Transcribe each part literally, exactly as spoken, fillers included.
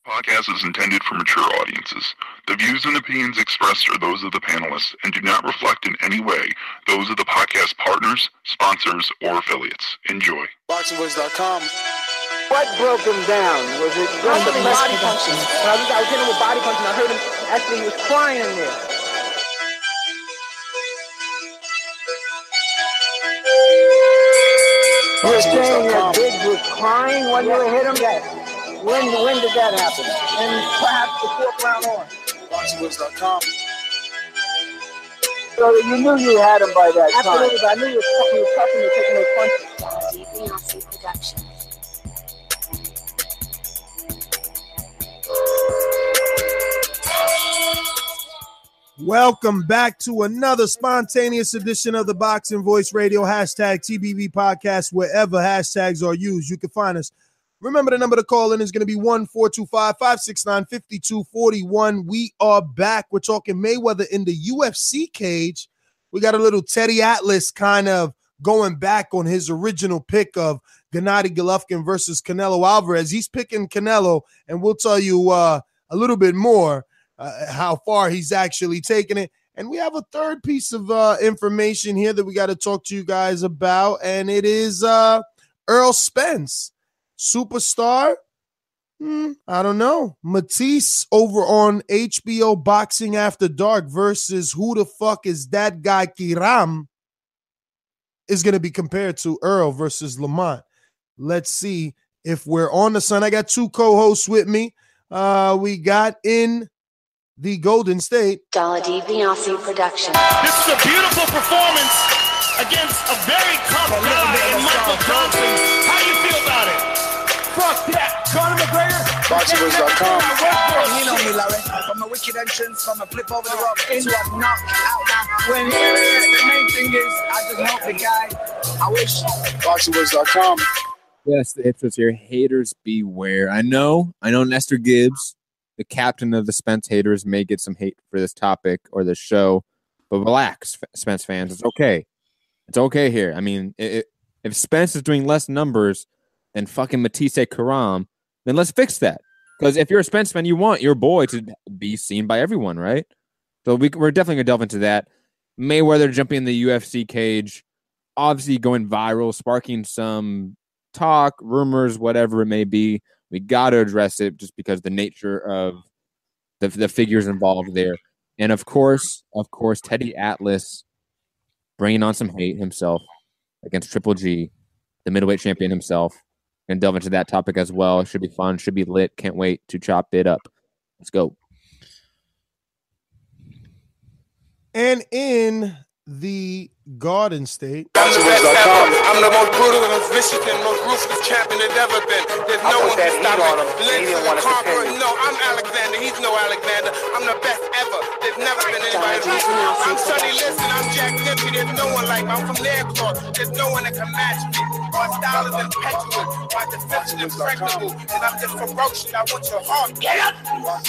Podcast is intended for mature audiences. The views and opinions expressed are those of the panelists and do not reflect in any way those of the podcast partners, sponsors, or affiliates. Enjoy. Boxing Voice dot com. What broke him down? Was it just the body punching? I was, I was hitting him with body punching. I heard him, actually, he was crying in there. You were saying that Biggs was crying when you hit him? Yes. When, when did that happen? And perhaps the fourth round on? Boxing Voice dot com. So you knew you had him by that Absolutely, time. Absolutely, but I knew he was tough and taking those punches. D V Productions. Welcome back to another spontaneous edition of the Boxing Voice Radio, hashtag T B V podcast, wherever hashtags are used. You can find us. Remember, the number to call in is going to be one four two five, five six nine, five two four one. We are back. We're talking Mayweather in the U F C cage. We got a little Teddy Atlas kind of going back on his original pick of Gennady Golovkin versus Canelo Alvarez. He's picking Canelo, and we'll tell you uh, a little bit more uh, how far he's actually taking it. And we have a third piece of uh, information here that we got to talk to you guys about, and it is uh, Errol Spence. Superstar? Hmm, I don't know. Matisse over on H B O Boxing After Dark versus who the fuck is that guy Kiram is going to be compared to Earl versus Lamont. Let's see if we're on the sun. I got two co-hosts with me. Uh, we got in the Golden State. Dala DiBiase Production. This is a beautiful performance against a very tough guy in Michael Johnson. How do you feel about it? Fuck that. Conor McGregor. Boxing Voice dot com. You know me, Larry. From a wicked entrance, from a flip over the rock into a knockout. Now, when here it is, the main thing is, I just hope the guy, I wish. Boxing Voice dot com. Yes, the hipsters here. Haters beware. I know, I know Nestor Gibbs, the captain of the Spence haters, may get some hate for this topic or this show, but relax, Spence fans. It's okay. It's okay here. I mean, it, if Spence is doing less numbers than fucking Matisse Karam, then let's fix that. Because if you're a Spence fan, you want your boy to be seen by everyone, right? So we, we're definitely going to delve into that. Mayweather jumping in the U F C cage, obviously going viral, sparking some talk, rumors, whatever it may be. We got to address it just because the nature of the, the figures involved there. And of course, of course, Teddy Atlas bringing on some hate himself against Triple G, the middleweight champion himself. Going to delve into that topic as well. Should be fun. Should be lit. Can't wait to chop it up. Let's go. And in the Garden State. I'm the best ever. I'm the most brutal and most vicious and most ruthless champion there's ever been. There's no one to stop me. Lynch is a conqueror. No, I'm Alexander. He's no Alexander. I'm the best ever. There's never been anybody like me. I'm Sonny Liston. I'm Jack Dempsey. There's no one like me. I'm from Nairclaw. There's no one that can match me. My style is impetuous. My defense is impregnable. And I'm just ferocious. I want your heart. Get up!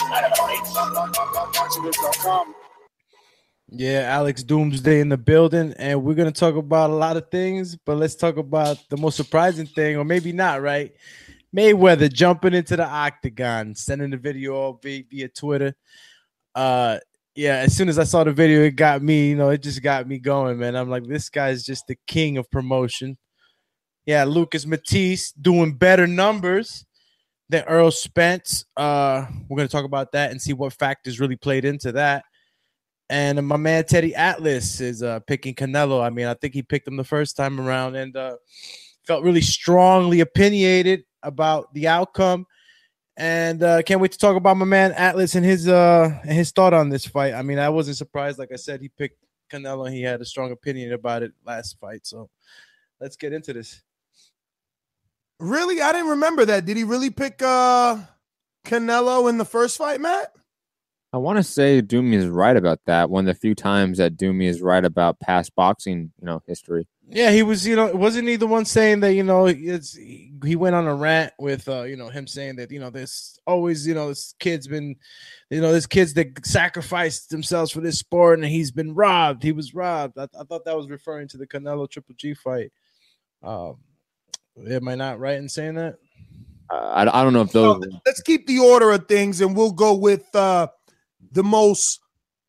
Boxing Voice dot com. Yeah, Alex Doomsday in the building, and we're going to talk about a lot of things, but let's talk about the most surprising thing, or maybe not, right? Mayweather jumping into the octagon, sending the video all via, via Twitter. Uh, yeah, as soon as I saw the video, it got me, you know, it just got me going, man. I'm like, this guy's just the king of promotion. Yeah, Lucas Matisse doing better numbers than Errol Spence. Uh, we're going to talk about that and see what factors really played into that. And my man Teddy Atlas is uh, picking Canelo. I mean, I think he picked him the first time around and uh, felt really strongly opinionated about the outcome. And uh, can't wait to talk about my man Atlas and his uh, and his thought on this fight. I mean, I wasn't surprised. Like I said, he picked Canelo and he had a strong opinion about it last fight. So let's get into this. Really? I didn't remember that. Did he really pick uh, Canelo in the first fight, Matt? I want to say Doomy is right about that. One of the few times that Doomy is right about past boxing, you know, history. Yeah, he was, you know, wasn't he the one saying that, you know, it's, he went on a rant with, uh, you know, him saying that, you know, there's always, you know, this kid's been, you know, there's kids that sacrificed themselves for this sport and he's been robbed. He was robbed. I, I thought that was referring to the Canelo Triple G fight. Um, am I not right in saying that? Uh, I, I don't know if those. So, let's keep the order of things, and we'll go with uh, the most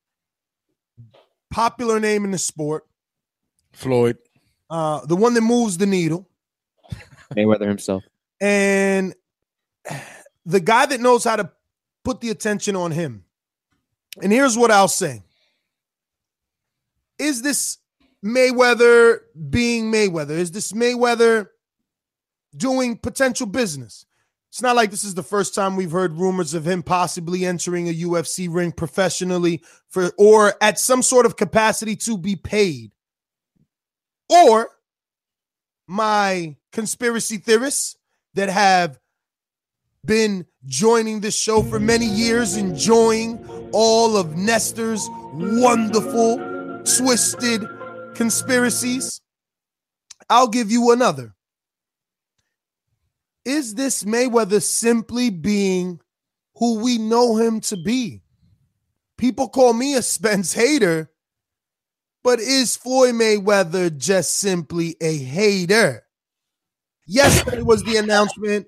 popular name in the sport, Floyd, uh, the one that moves the needle, Mayweather himself, and the guy that knows how to put the attention on him. And here's what I'll say. Is this Mayweather being Mayweather? Is this Mayweather doing potential business? It's not like this is the first time we've heard rumors of him possibly entering a U F C ring professionally for or at some sort of capacity to be paid. Or my conspiracy theorists that have been joining this show for many years, enjoying all of Nestor's wonderful, twisted conspiracies. I'll give you another. Is this Mayweather simply being who we know him to be? People call me a Spence hater, but is Floyd Mayweather just simply a hater? Yesterday was the announcement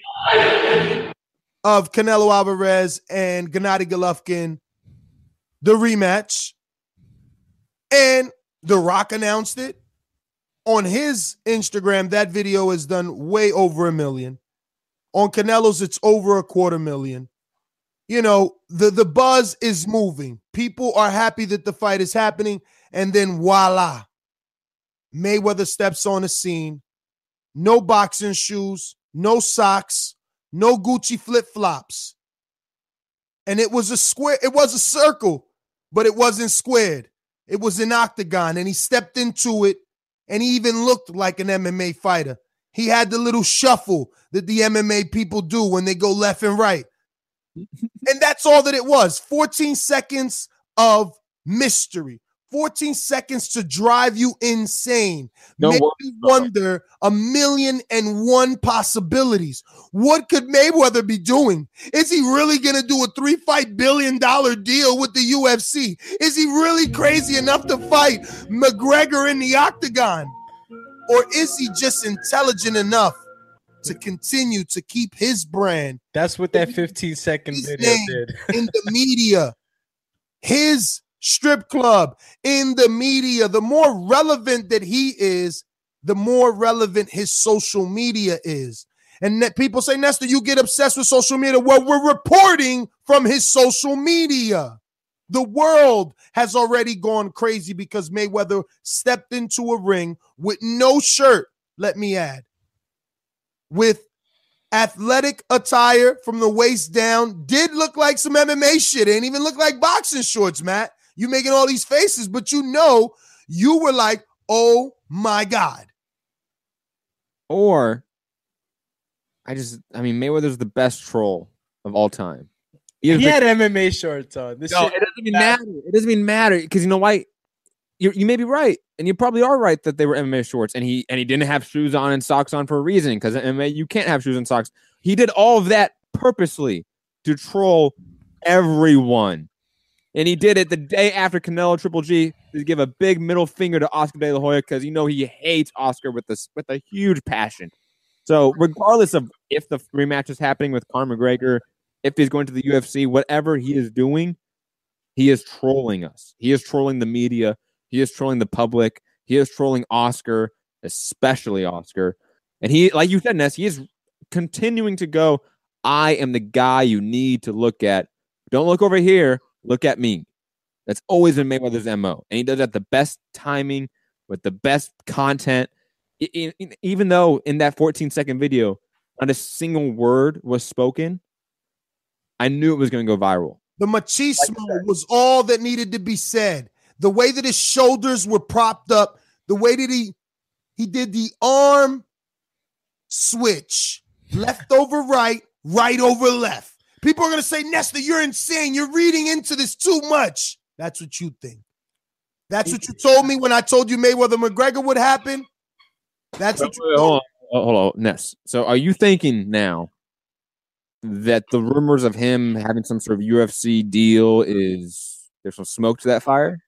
of Canelo Alvarez and Gennady Golovkin, the rematch. And The Rock announced it. On his Instagram, that video has done way over a million. On Canelo's, it's over a quarter million. You know, the, the buzz is moving. People are happy that the fight is happening. And then voila, Mayweather steps on the scene. No boxing shoes, no socks, no Gucci flip-flops. And it was a square, it was a circle, but it wasn't squared. It was an octagon, and he stepped into it, and he even looked like an M M A fighter. He had the little shuffle that the M M A people do when they go left and right. And that's all that it was. fourteen seconds of mystery. fourteen seconds to drive you insane. No Make wonder. you wonder a million and one possibilities. What could Mayweather be doing? Is he really going to do a three-fight billion dollar deal with the U F C? Is he really crazy enough to fight McGregor in the octagon? Or is he just intelligent enough to continue to keep his brand? That's what that fifteen second his video name did. in the media, his strip club in the media. The more relevant that he is, the more relevant his social media is. And that people say, Nestor, you get obsessed with social media. Well, we're reporting from his social media. The world has already gone crazy because Mayweather stepped into a ring with no shirt, let me add, with athletic attire from the waist down. Did look like some M M A shit. Ain't even look like boxing shorts, Matt. You making all these faces, but you know, you were like, oh my God. Or I just, I mean, Mayweather's the best troll of all time. He, is he the- had M M A shorts on. This no, shit, it doesn't even matter. It doesn't even matter because you know why? You you may be right, and you probably are right that they were M M A shorts, and he and he didn't have shoes on and socks on for a reason because in M M A you can't have shoes and socks. He did all of that purposely to troll everyone, and he did it the day after Canelo Triple G to give a big middle finger to Oscar De La Hoya because you know he hates Oscar with this with a huge passion. So regardless of if the rematch is happening with Conor McGregor, if he's going to the U F C, whatever he is doing, he is trolling us. He is trolling the media. He is trolling the public. He is trolling Oscar, especially Oscar. And he, like you said, Ness, he is continuing to go, I am the guy you need to look at. Don't look over here. Look at me. That's always been Mayweather's M O. And he does that the best timing with the best content. I, I, even though in that fourteen second video, not a single word was spoken, I knew it was going to go viral. The machismo like was all that needed to be said. The way that his shoulders were propped up, the way that he he did the arm switch, left over right, right over left. People are going to say, Nestor, you're insane. You're reading into this too much. That's what you think. That's what you told me when I told you Mayweather McGregor would happen. That's what you told me. Hold on, hold on, Ness. So are you thinking now that the rumors of him having some sort of U F C deal is there's some smoke to that fire?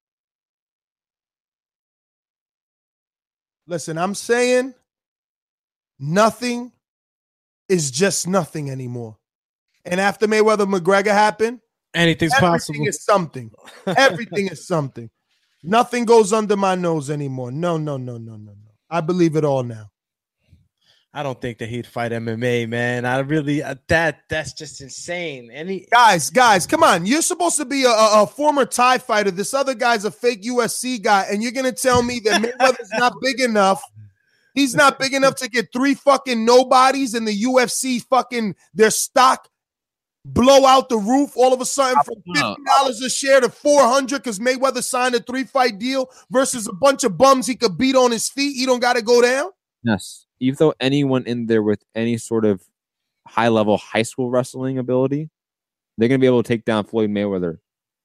Listen, I'm saying nothing is just nothing anymore. And after Mayweather McGregor happened, anything's everything possible. is something. Everything is something. Nothing goes under my nose anymore. No, no, no, no, no, no. I believe it all now. I don't think that he'd fight M M A, man. I really uh, that that's just insane. Any guys, guys, come on! You're supposed to be a, a, a former Thai fighter. This other guy's a fake U F C guy, and you're gonna tell me that Mayweather's not big enough? He's not big enough to get three fucking nobodies in the U F C. Fucking their stock blow out the roof all of a sudden from fifty dollars a share to four hundred because Mayweather signed a three fight deal versus a bunch of bums he could beat on his feet. He don't got to go down. Yes. You throw anyone in there with any sort of high-level high school wrestling ability, they're going to be able to take down Floyd Mayweather.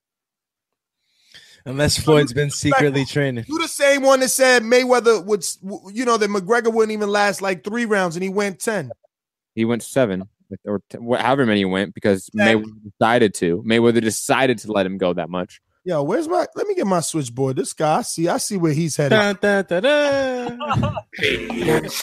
Unless Floyd's been secretly training. You the same one that said Mayweather would, you know, that McGregor wouldn't even last like three rounds, and he went ten. He went seven, or ten, however many he went, because ten. Mayweather decided to. Mayweather decided to let him go that much. Yo, where's my? Let me get my switchboard. This guy, I see, I see where he's headed. Dun, dun, dun, dun. Haters,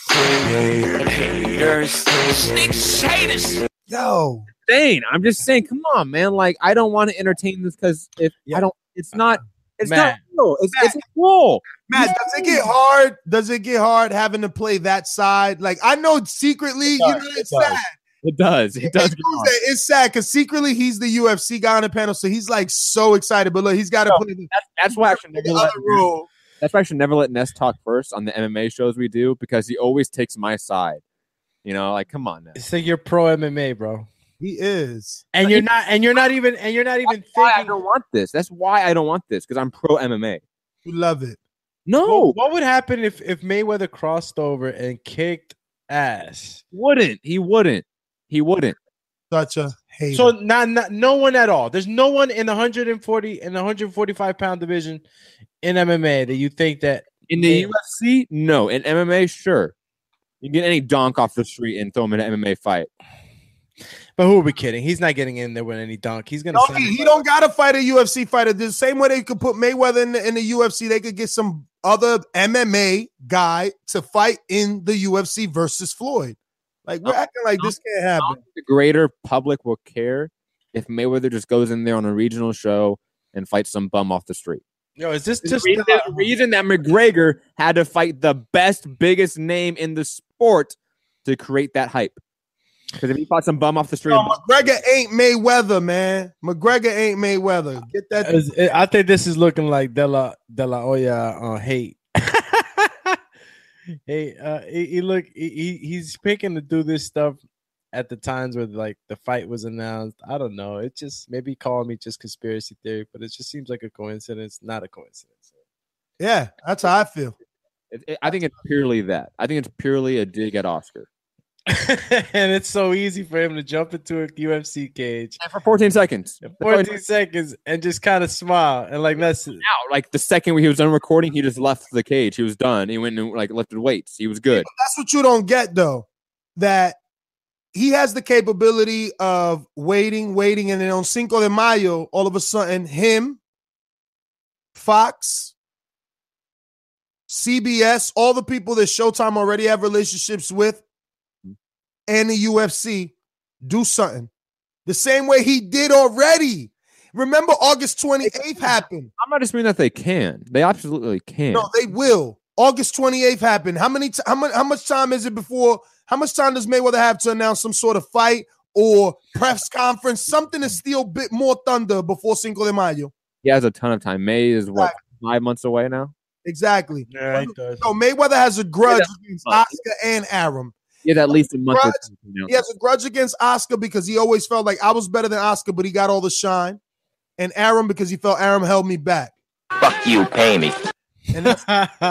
haters, haters, haters. Yo, Dane, I'm just saying, come on, man. Like, I don't want to entertain this because if yeah. I don't, it's not, it's Matt. not cool. It's, it's cool. Matt, does it get hard? Does it get hard having to play that side? Like, I know secretly, you know, it's it sad. It does. It does. It it's sad because secretly he's the U F C guy on the panel, so he's like so excited. But look, he's got to no, play the. That's, that's why I should never let. Rule. That's why I should never let Ness talk first on the M M A shows we do because he always takes my side. You know, like come on, Ness. So you're pro M M A, bro. He is, and you're not, and you're not even, and you're not even that's thinking. Why I don't want this. That's why I don't want this because I'm pro M M A. You love it. No. Well, what would happen if if Mayweather crossed over and kicked ass? Wouldn't he? Wouldn't he? Wouldn't. Such a hater. So not, not no one at all. There's no one in the one forty in the one forty-five pound division in M M A that you think that in the U F C, no. In M M A, sure. You can get any donk off the street and throw him in an M M A fight. But who are we kidding? He's not getting in there with any donk. He's gonna. No, he, he don't gotta fight a U F C fighter. The same way they could put Mayweather in the, in the U F C, they could get some other M M A guy to fight in the U F C versus Floyd. Like we're acting like this can't happen. The greater public will care if Mayweather just goes in there on a regional show and fights some bum off the street. Yo, is this the just reason, the the reason that McGregor had to fight the best, biggest name in the sport to create that hype? Because if he fought some bum off the street, no, McGregor ain't Mayweather, man. McGregor ain't Mayweather. Get that. I think this is looking like De La De La Hoya uh, hate. Hey, uh, he, he look he he's picking to do this stuff at the times where like the fight was announced. I don't know. It just maybe calling me just conspiracy theory, but it just seems like a coincidence, not a coincidence. Yeah, that's how I feel. It, it, I think it's purely that. I think it's purely a dig at Oscar. And it's so easy for him to jump into a U F C cage and for fourteen seconds. fourteen seconds and just kind of smile and like that's now, like the second he was done recording, he just left the cage. He was done. He went and like lifted weights. He was good. Yeah, that's what you don't get though. That he has the capability of waiting, waiting, and then on Cinco de Mayo, all of a sudden, him, Fox, C B S, all the people that Showtime already have relationships with, and the U F C do something the same way he did already. Remember, August twenty-eighth happened. I'm not disputing that they can. They absolutely can. No, they will. August twenty-eighth happened. How many? T- how much? How much time is it before? How much time does Mayweather have to announce some sort of fight or press conference? Something to steal a bit more thunder before Cinco de Mayo. He has a ton of time. May is what exactly. five months away now. Exactly. Yeah, he does. So Mayweather has a grudge yeah, against Oscar and Arum. Yeah, at least a month. Grudge, he has a grudge against Oscar because he always felt like I was better than Oscar, but he got all the shine. And Arum because he felt Arum held me back. Fuck you, pay me. And that's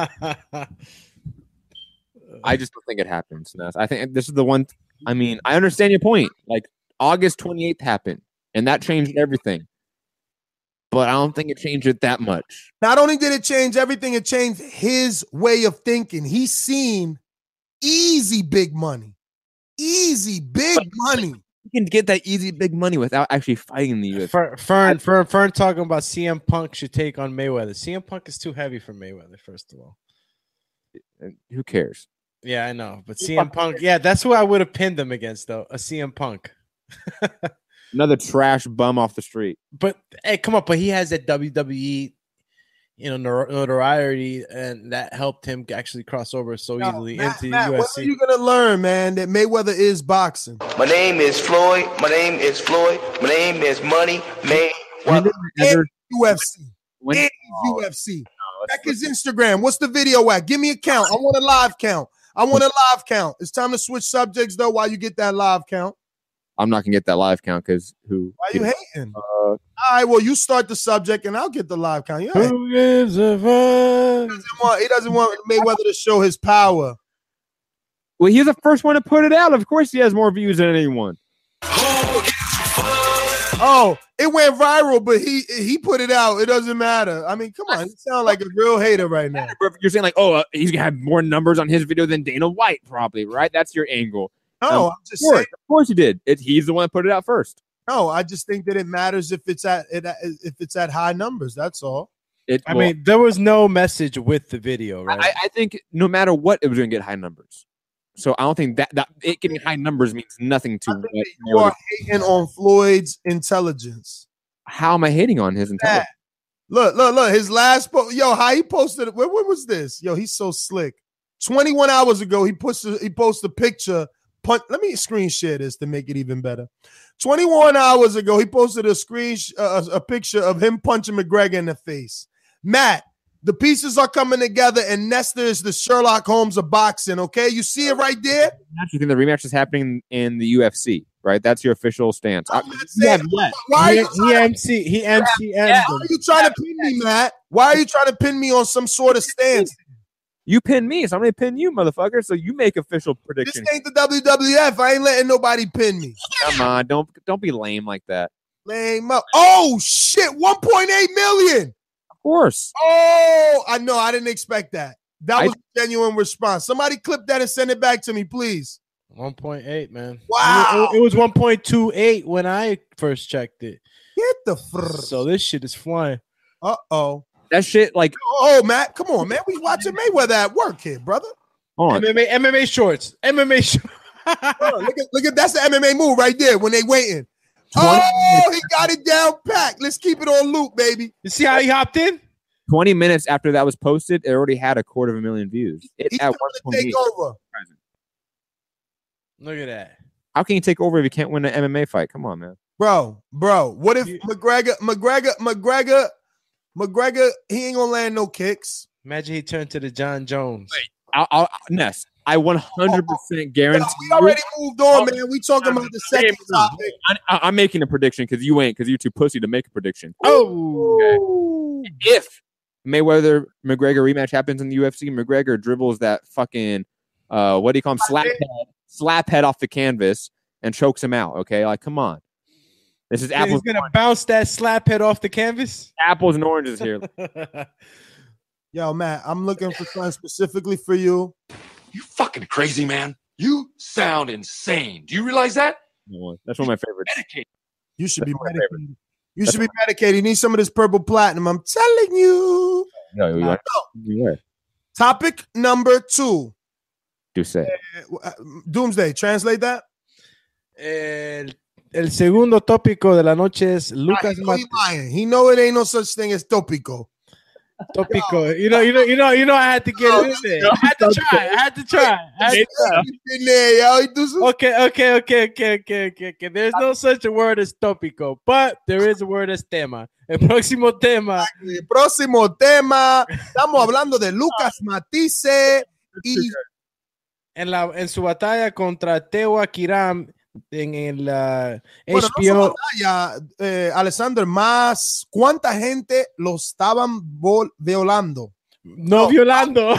I just don't think it happens. I think this is the one. I mean, I understand your point. Like August twenty-eighth happened, and that changed everything. But I don't think it changed it that much. Not only did it change everything, it changed his way of thinking. He's seen easy big money. Easy big but money. You can get that easy big money without actually fighting the U F C. Fern, Fern, Fern, Fern talking about C M Punk should take on Mayweather. C M Punk is too heavy for Mayweather, first of all. Who cares? Yeah, I know. But C M Punk, yeah, that's who I would have pinned them against, though. A C M Punk. Another trash bum off the street. But hey, come on, but he has that W W E, you know, nor- notoriety, and that helped him actually cross over so Yo, easily Matt, into Matt, U when F C. are you gonna learn, man, that Mayweather is boxing? My name is Floyd. My name is Floyd. My name is Money Mayweather. And U F C. When- And Oh, U F C. no, Check his Instagram. What's the video at? Give me a count. I want a live count. I want a live count. It's time to switch subjects, though, while you get that live count. I'm not gonna get that live count because who? Why you hating? Uh, All right, well, you start the subject, and I'll get the live count. Yeah. He Who gives a fuck? doesn't want, he doesn't want Mayweather to show his power. well, he's the first one to put it out. Of course, he has more views than anyone. Oh, it went viral, but he he put it out. It doesn't matter. I mean, come on. You sound like a real hater right now. You're saying like, oh, uh, he's gonna have more numbers on his video than Dana White, probably, right? That's your angle. No, Um, I'm just of course, saying. of course he did. It, he's the one that put it out first. No, I just think that it matters if it's at it, if it's at high numbers. That's all. It, I well, mean, there was no message with the video, right? I, I think no matter what, it was going to get high numbers. So I don't think that, that it getting high numbers means nothing to what. You are hating on Floyd's intelligence. How am I hating on his intelligence? Look, look, look. His last post, yo, how he posted it. Where, where was this? Yo, he's so slick. twenty-one hours ago, he posted he posted a picture. Punch, let me screen share this to make it even better. twenty-one hours ago, he posted a screen uh, a picture of him punching McGregor in the face. Matt, the pieces are coming together, and Nestor is the Sherlock Holmes of boxing. Okay, you see it right there. You think the rematch is happening in the U F C, right? That's your official stance. I, I'm not saying- yeah, why are he, you he trying to, M C, he M C M'd why them. are you trying to pin me, Matt? Why are you trying to pin me on some sort of stance? You pin me, so I'm gonna pin you, motherfucker. So you make official This predictions. ain't the W W F. I ain't letting nobody pin me. Come on, don't don't be lame like that. Lame up. Oh shit! one point eight million. Of course. Oh, I know. I didn't expect that. That I- was a genuine response. Somebody clip that and send it back to me, please. one point eight, man. Wow. It, it was one point two eight when I first checked it. Get the fr. So this shit is flying. Uh oh. That shit, like, Oh, Matt, come on, man. We watching Mayweather at work here, brother. hold on. M M A, M M A shorts. M M A shorts. Oh, look at, look at that's the M M A move right there when they waiting. Oh, he got it down packed. Let's keep it on loop, baby. You see how he hopped in? twenty minutes after that was posted, it already had a quarter of a million views. It He's at trying to take over. Look at that. How can you take over if you can't win an M M A fight? Come on, man. Bro, bro, what if You- McGregor, McGregor, McGregor, McGregor, he ain't gonna land no kicks. Imagine he turned to the John Jones. I'll, I'll, Ness, I one hundred percent guarantee. We already moved on, man. We talking about the second topic. I, I, I'm making a prediction because you ain't, because you're too pussy to make a prediction. Oh, If Mayweather McGregor rematch happens in the U F C, McGregor dribbles that fucking uh, what do you call him? Slap head, slap head off the canvas and chokes him out. Okay, like come on. This is he's apples. gonna bounce that slap head off the canvas. Apples and oranges here. Yo, Matt, I'm looking for something specifically for you. You fucking crazy, man. You sound insane. Do you realize that? That's one of my favorites. Medicated. You should be That's my medicated. You should be medicated. You need some of this purple platinum. I'm telling you. No, you are. You are. Topic number two. Do say. Uh, Doomsday. Translate that. El, el segundo tópico de la noche es Lucas He know he Mat- lying. He know it ain't no such thing as topico. tópico. You know, you know, you know, you know. I had to get it in there. I had to try. I had to try. I had to- In there, yo. He do some- Okay, okay, okay, okay, okay, okay, okay. There's no such a word as tópico, but there is a word as tema. El próximo tema. El próximo tema. Estamos hablando de Lucas Matisse y En, la, en su batalla contra Tewa Kiram en el uh, bueno, H B O. no solo batalla, eh, Alexander, más cuánta gente lo estaban vol- violando. No, violando.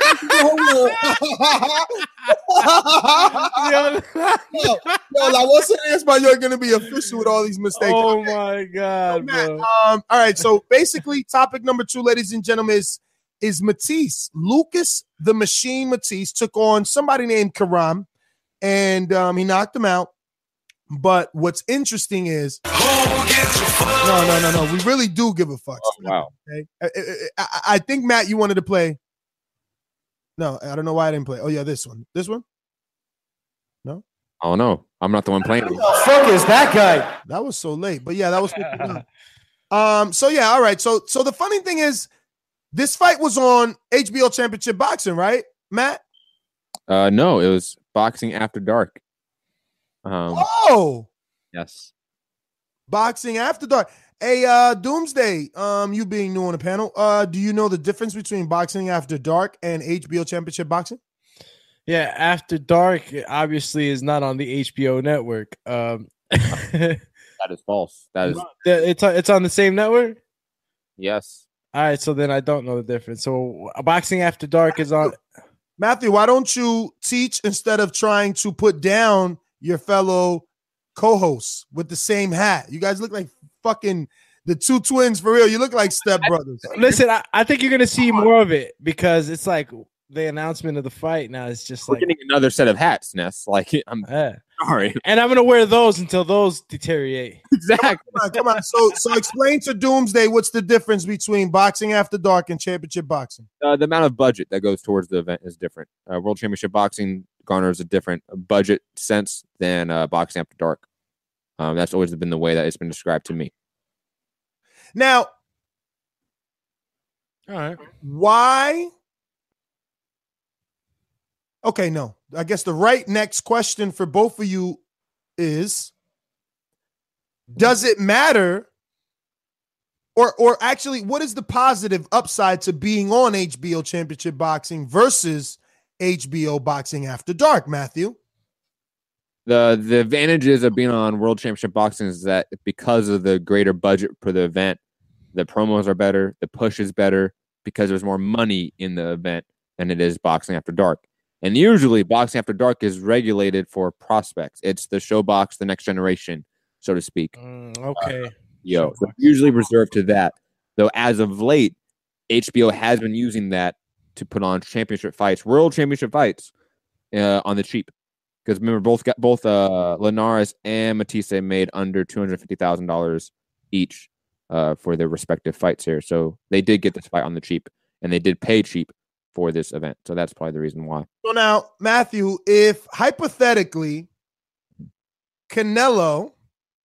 yo, yo, la voz en español going to be official with all these mistakes. Oh Okay. my God, bro. Um, all right, so basically, topic number two, ladies and gentlemen, is is Matisse. Lucas the Machine Matisse took on somebody named Karam, and um, he knocked him out. But what's interesting is, no, no, no, no. We really do give a fuck. Oh, wow. Okay? I, I, I- I think Matt, you wanted to play. No, I don't know why I didn't play. Oh yeah, this one. This one. No. Oh no, I'm not the one playing. Who the fuck is that guy? That was so late, but yeah, that was. um. So yeah, all right. So so the funny thing is, this fight was on H B O Championship Boxing, right, Matt? Uh, no, it was Boxing After Dark. Um, oh. Yes. Boxing After Dark. Hey, uh, Doomsday. Um, you being new on the panel. Uh, do you know the difference between Boxing After Dark and H B O Championship Boxing? Yeah, After Dark obviously is not on the H B O network. Um, that is false. That is it's it's on the same network. Yes. All right, so then I don't know the difference. So Boxing After Dark is on. Matthew, why don't you teach instead of trying to put down your fellow co-hosts with the same hat? You guys look like fucking the two twins for real. You look like stepbrothers. Listen, I, I think you're gonna see more of it because it's like the announcement of the fight now. It's just We're like getting another set of hats, Ness. Like I'm yeah. sorry, and I'm gonna wear those until those deteriorate. Exactly. Come on, come on. So, so explain to Doomsday what's the difference between Boxing After Dark and Championship Boxing. Uh, the amount of budget that goes towards the event is different. Uh, World Championship Boxing garners a different budget sense than uh, Boxing After Dark. Um, that's always been the way that it's been described to me. Now, all right, why? Okay, no. I guess the right next question for both of you is, does it matter? Or or actually, what is the positive upside to being on H B O Championship Boxing versus H B O Boxing After Dark, Matthew? The the advantages of being on World Championship Boxing is that because of the greater budget for the event, the promos are better, the push is better because there's more money in the event than it is Boxing After Dark. And usually Boxing After Dark is regulated for prospects. It's the show box, the next generation, so to speak. Mm, okay. Uh, yo, so usually reserved to that. Though as of late, H B O has been using that to put on championship fights, world championship fights, uh, on the cheap. Because remember, both got both uh, Linares and Matisse made under two hundred fifty thousand dollars each uh, for their respective fights here. So they did get this fight on the cheap, and they did pay cheap for this event. So that's probably the reason why. So now, Matthew, if hypothetically Canelo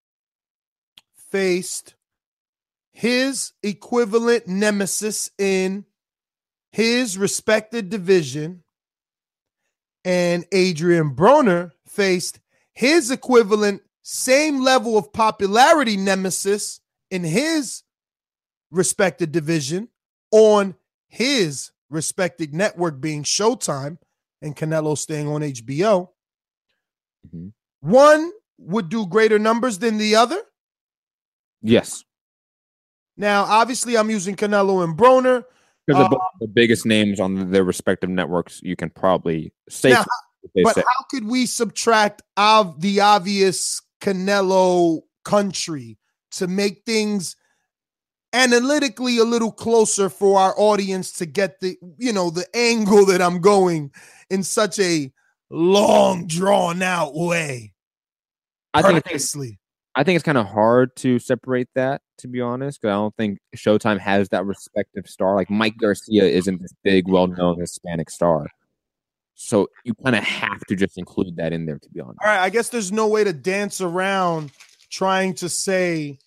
faced his equivalent nemesis in his respected division, and Adrian Broner faced his equivalent, same level of popularity nemesis in his respected division on his respected network being Showtime and Canelo staying on H B O, mm-hmm. one would do greater numbers than the other? Yes. Now, obviously, I'm using Canelo and Broner. Because Uh, they're both the biggest names on their respective networks, you can probably say. Now, but say. how could we subtract of the obvious Canelo country to make things analytically a little closer for our audience to get the, you know, the angle that I'm going in such a long, drawn out way? I think Purposely. I think it's kind of hard to separate that, to be honest, because I don't think Showtime has that respective star. Like Mike Garcia isn't this big, well-known Hispanic star. So you kind of have to just include that in there, to be honest. All right, I guess there's no way to dance around trying to say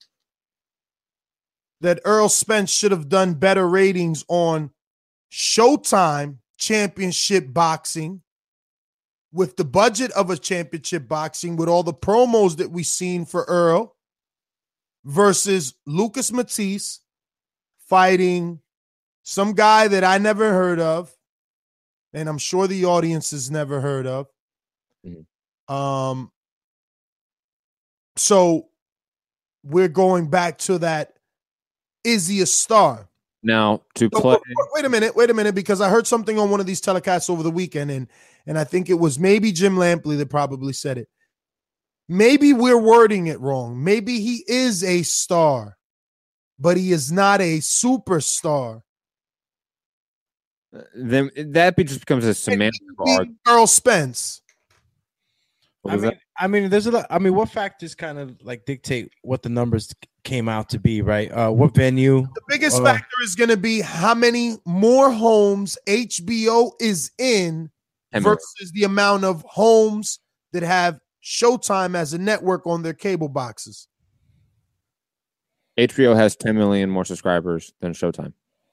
that Earl Spence should have done better ratings on Showtime Championship Boxing with the budget of a championship boxing, with all the promos that we've seen for Earl, versus Lucas Matisse fighting some guy that I never heard of, and I'm sure the audience has never heard of. Mm-hmm. Um, so we're going back to that, is he a star? Now, to So, play... wait, wait a minute, wait a minute, because I heard something on one of these telecasts over the weekend, and and I think it was maybe Jim Lampley that probably said it. Maybe we're wording it wrong. Maybe he is a star, but he is not a superstar. Then that just becomes a semantic argument. Earl Spence. What I was mean, that? I mean, there's a lot. I mean, what factors kind of like dictate what the numbers came out to be, right? Uh, what venue? The biggest uh, factor is going to be how many more homes H B O is in ten million. versus the amount of homes that have Showtime as a network on their cable boxes. H B O has ten million more subscribers than Showtime.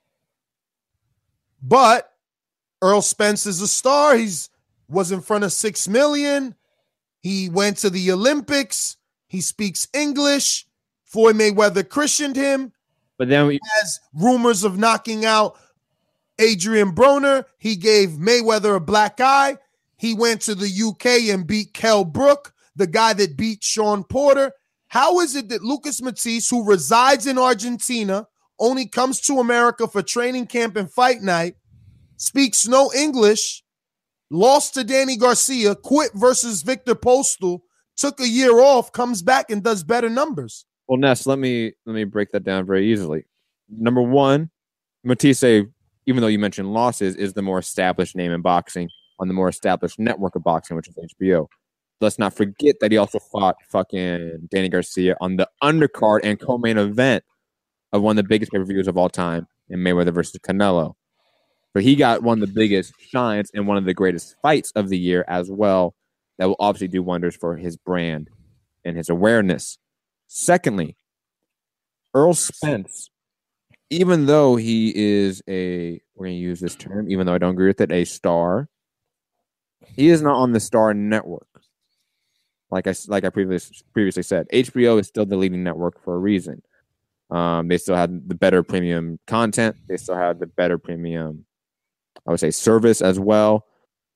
But Earl Spence is a star. He's was in front of six million. He went to the Olympics. He speaks English. Floyd Mayweather christened him. But then we, Has rumors of knocking out Adrian Broner. He gave Mayweather a black eye. He went to the U K and beat Kell Brook, the guy that beat Sean Porter. How is it that Lucas Matisse, who resides in Argentina, only comes to America for training camp and fight night, speaks no English, lost to Danny Garcia, quit versus Victor Postal, took a year off, comes back and does better numbers? well, Ness, let me let me break that down very easily. Number one, Matisse, even though you mentioned losses, is the more established name in boxing on the more established network of boxing, which is H B O. Let's not forget that he also fought fucking Danny Garcia on the undercard and co-main event of one of the biggest pay-per-views of all time in Mayweather versus Canelo. So he got one of the biggest shines and one of the greatest fights of the year as well. That will obviously do wonders for his brand and his awareness. Secondly, Earl Spence, even though he is a, we're going to use this term, even though I don't agree with it, a star, he is not on the Star Network. Like I, like I previously, previously said, H B O is still the leading network for a reason. Um, they still had the better premium content. They still had the better premium, I would say, service as well.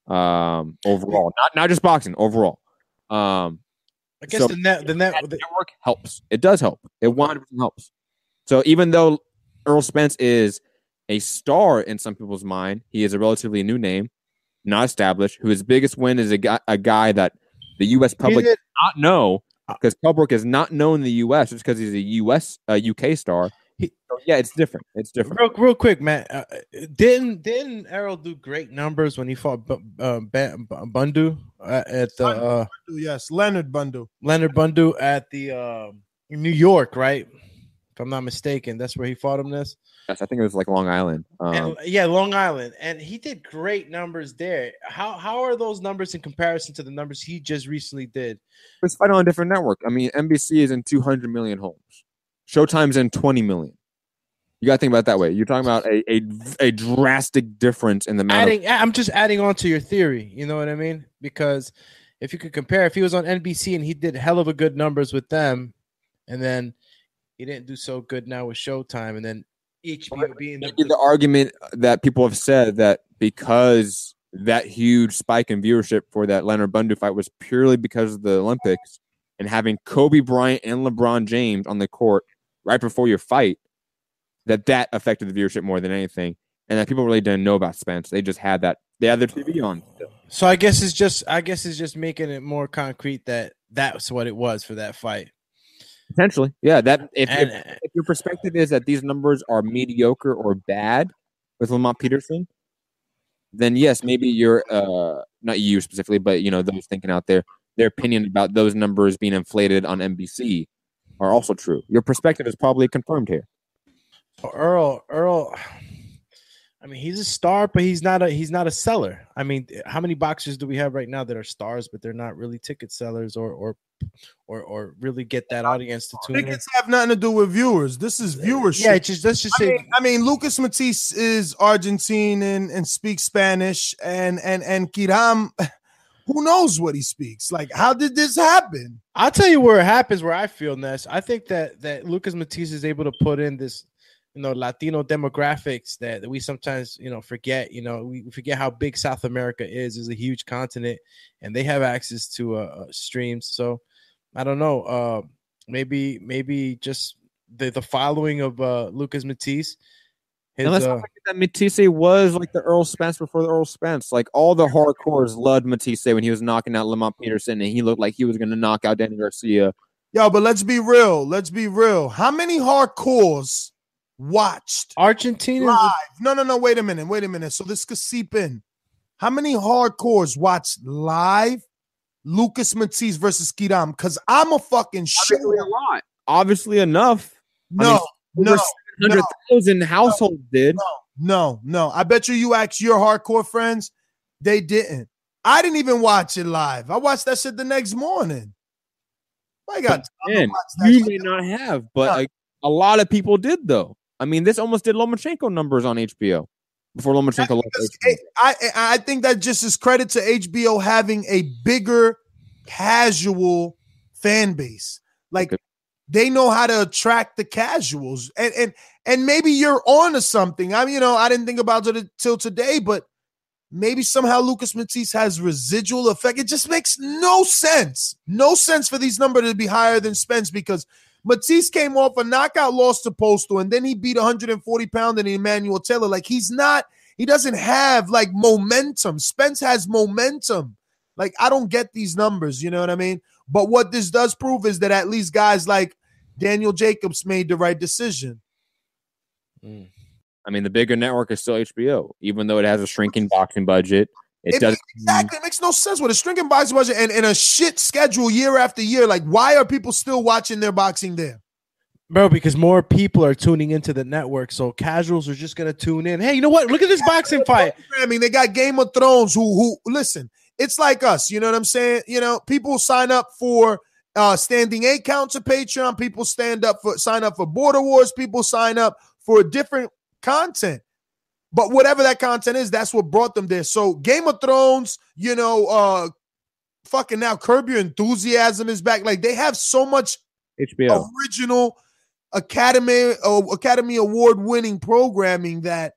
Um, overall, not not just boxing, overall. Um, I guess so the net, the net, the, network helps. It does help. It one hundred percent helps. So even though Earl Spence is a star in some people's mind, he is a relatively new name, not established. Whose biggest win is a guy, a guy that the U S public does not know, because Kell Brook is not known in the U S just because he's a U S uh, U K star. He, so yeah, it's different. It's different. real, real quick, man. Uh, didn't didn't Errol do great numbers when he fought B- uh, B- Bundu uh, at the uh, yes, Leonard Bundu, Leonard Bundu at the uh, New York, right? If I'm not mistaken, that's where he fought him. This, yes, I think it was like Long Island. Um, and, yeah, Long Island, and he did great numbers there. How how are those numbers in comparison to the numbers he just recently did? It's fighting on a different network. I mean, N B C is in two hundred million homes. Showtime's in twenty million. You got to think about it that way. You're talking about a, a, a drastic difference in the amount Adding, of- I'm just adding on to your theory. You know what I mean? Because if you could compare, if he was on N B C and he did hell of a good numbers with them, and then he didn't do so good now with Showtime, and then H B O being the, the argument that people have said that because that huge spike in viewership for that Leonard Bundu fight was purely because of the Olympics and having Kobe Bryant and LeBron James on the court right before your fight, that that affected the viewership more than anything, and that people really didn't know about Spence. They just had that. They had their T V on. So I guess it's just I guess it's just making it more concrete that that's what it was for that fight. Potentially, yeah. That if, And- if if your perspective is that these numbers are mediocre or bad with Lamont Peterson, then yes, maybe you're uh not you specifically, but you know those thinking out there, their opinion about those numbers being inflated on N B C are also true. Your perspective is probably confirmed here. So Earl, Earl, I mean, he's a star, but he's not a he's not a seller. I mean, how many boxers do we have right now that are stars, but they're not really ticket sellers or or or, or really get that audience to tune in? Tickets have nothing to do with viewers. This is viewership. Yeah, just let's just I say. mean, I mean, Lucas Matisse is Argentine and, and speaks Spanish, and and and Kiram, who knows what he speaks? Like, how did this happen? I'll tell you where it happens. Where I feel, Ness, I think that that Lucas Matisse is able to put in this, you know, Latino demographics that, that we sometimes, you know, forget. You know, we forget how big South America is. It's a huge continent, and they have access to uh, uh, streams. So, I don't know. Uh, maybe, maybe just the the following of uh, Lucas Matisse. His, And let's uh, not forget that Matisse was like the Earl Spence before the Earl Spence. Like all the hardcores loved Matisse when he was knocking out Lamont Peterson, and he looked like he was going to knock out Danny Garcia. Yo, but let's be real. Let's be real. How many hardcores watched Argentina live? No, no, no. Wait a minute. Wait a minute. So this could seep in. How many hardcores watched live Lucas Matisse versus Kidam? Because I'm a fucking shit. Obviously a lot. Obviously enough. No, I mean, no, over seven hundred thousand households did. No, no. I bet you you ask your hardcore friends, they didn't. I didn't even watch it live. I watched that shit the next morning. I got Man, you may not have, but like, a lot of people did though. I mean, this almost did Lomachenko numbers on H B O before Lomachenko left H B O. I, I think that just is credit to H B O having a bigger casual fan base. Like okay. They know how to attract the casuals, and and and maybe you're on to something. I mean, you know, I didn't think about it till today, but maybe somehow Lucas Matisse has residual effect. It just makes no sense. No sense for these numbers to be higher than Spence because Matisse came off a knockout loss to Postal, and then he beat one hundred forty pound and Emmanuel Taylor. Like he's not, he doesn't have like momentum. Spence has momentum. Like I don't get these numbers, you know what I mean? But what this does prove is that at least guys like Daniel Jacobs made the right decision. Mm. I mean, the bigger network is still H B O, even though it has a shrinking boxing budget. It, it doesn't exactly. It makes no sense with a shrinking boxing budget and, and a shit schedule year after year. Like, why are people still watching their boxing there? Bro, because more people are tuning into the network, so casuals are just gonna tune in. Hey, you know what? Look at this boxing fight. I mean, they got Game of Thrones. Who, who? Listen, it's like us. You know what I'm saying? You know, people sign up for uh, standing eight counts of Patreon. People stand up for sign up for Border Wars. People sign up for different content. But whatever that content is, that's what brought them there. So Game of Thrones, you know, uh, fucking now Curb Your Enthusiasm is back. Like they have so much H B O original Academy uh, Academy Award winning programming that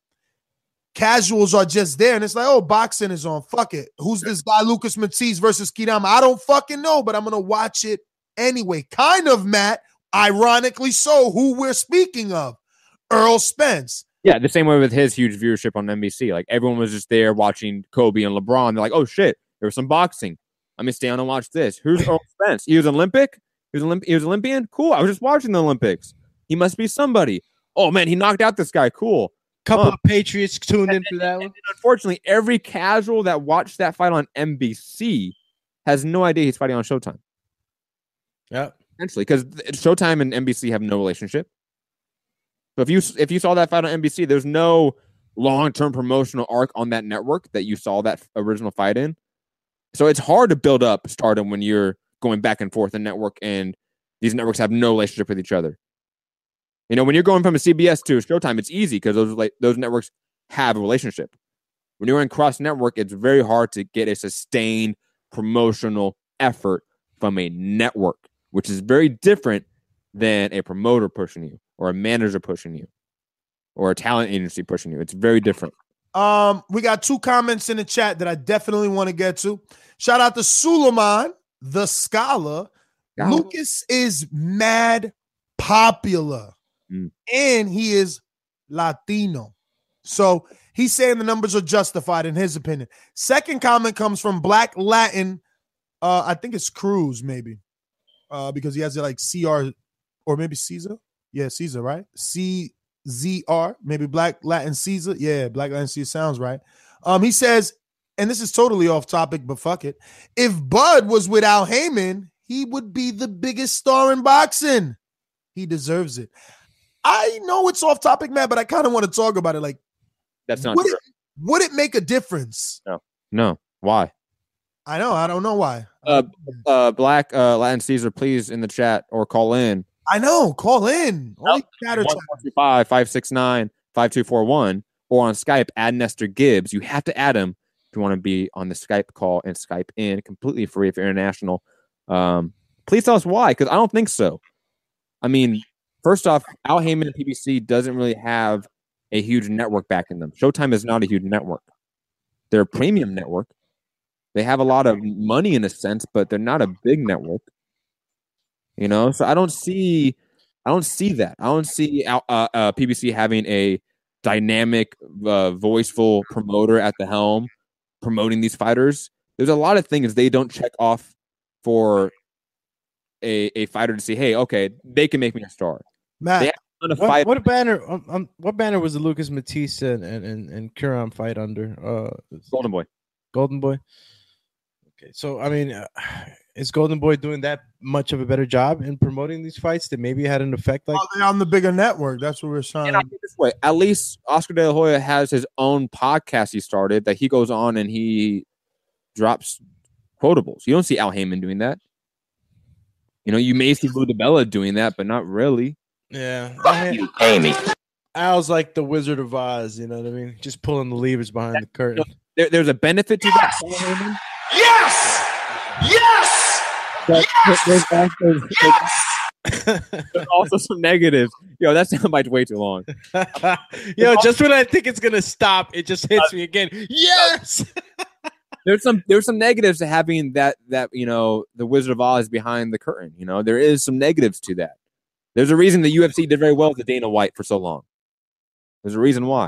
casuals are just there. And it's like, oh, boxing is on. Fuck it. Who's this guy, Lucas Matisse versus Kidam? I don't fucking know, but I'm going to watch it anyway. Kind of, Matt. Ironically so, who we're speaking of, Earl Spence. Yeah, the same way with his huge viewership on N B C. Like, everyone was just there watching Kobe and LeBron. They're like, oh, shit, there was some boxing. Let me stay on and watch this. Who's Earl Spence? He was Olympic? He was, Olymp- he was Olympian? Cool. I was just watching the Olympics. He must be somebody. Oh, man, he knocked out this guy. Cool. Couple huh. of Patriots tuned and, in for that and, one. And unfortunately, every casual that watched that fight on N B C has no idea he's fighting on Showtime. Yeah. Essentially, because Showtime and N B C have no relationship. So if you if you saw that fight on N B C, there's no long-term promotional arc on that network that you saw that original fight in. So it's hard to build up stardom when you're going back and forth in network and these networks have no relationship with each other. You know, when you're going from a C B S to a Showtime, it's easy because those like those networks have a relationship. When you're in cross-network, it's very hard to get a sustained promotional effort from a network, which is very different than a promoter pushing you or a manager pushing you or a talent agency pushing you. It's very different. Um, we got two comments in the chat that I definitely want to get to. Shout out to Suleiman, the scholar. Yeah. Lucas is mad popular, mm. and he is Latino. So he's saying the numbers are justified in his opinion. Second comment comes from Black Latin. Uh, I think it's Cruz, maybe, uh, because he has it like C R or maybe Caesar. Yeah, Caesar, right? C Z R, maybe Black Latin Caesar. Yeah, Black Latin Caesar sounds right. Um, he says, and this is totally off topic, but fuck it. If Bud was with Al Heyman, he would be the biggest star in boxing. He deserves it. I know it's off topic, man, but I kind of want to talk about it. Like, that's not would true. It, would it make a difference? No, no. Why? I know. I don't know why. Uh, uh, Black uh, Latin Caesar, please in the chat or call in. I know. Call in. Only chatter chat. five five six nine five two four one or on Skype, add Nestor Gibbs. You have to add him if you want to be on the Skype call and Skype in completely free if you're international. Um, please tell us why, because I don't think so. I mean, first off, Al Heyman and P B C doesn't really have a huge network backing them. Showtime is not a huge network. They're a premium network. They have a lot of money in a sense, but they're not a big network. You know, so I don't see, I don't see that. I don't see uh, uh, P B C having a dynamic, uh, voiceful promoter at the helm promoting these fighters. There's a lot of things they don't check off for a a fighter to say, hey, okay, they can make me a star. Matt, what, fight- what banner? Um, um, what banner was the Lucas Matisse and and and, and Kuram fight under? Uh, Golden Boy. Golden Boy. Okay, so I mean, uh, is Golden Boy doing that much of a better job in promoting these fights that maybe had an effect? Like oh, they're on the bigger network. That's what we're trying. And this way, at least Oscar De La Hoya has his own podcast he started that he goes on and he drops quotables. You don't see Al Heyman doing that. You know, you may see Lou DiBella doing that, but not really. Yeah, Fuck you, Amy. Al's like the Wizard of Oz. You know what I mean? Just pulling the levers behind the curtain. There, there's a benefit to that. Al Heyman. Yes! Yes! But Yes! there's also, Yes! there's also some negatives. Yo, that soundbite's way too long. Yo, just when I think it's gonna stop, it just hits me again. Yes. There's some there's some negatives to having that that you know the Wizard of Oz behind the curtain. You know, there is some negatives to that. There's a reason the U F C did very well with the Dana White for so long. There's a reason why.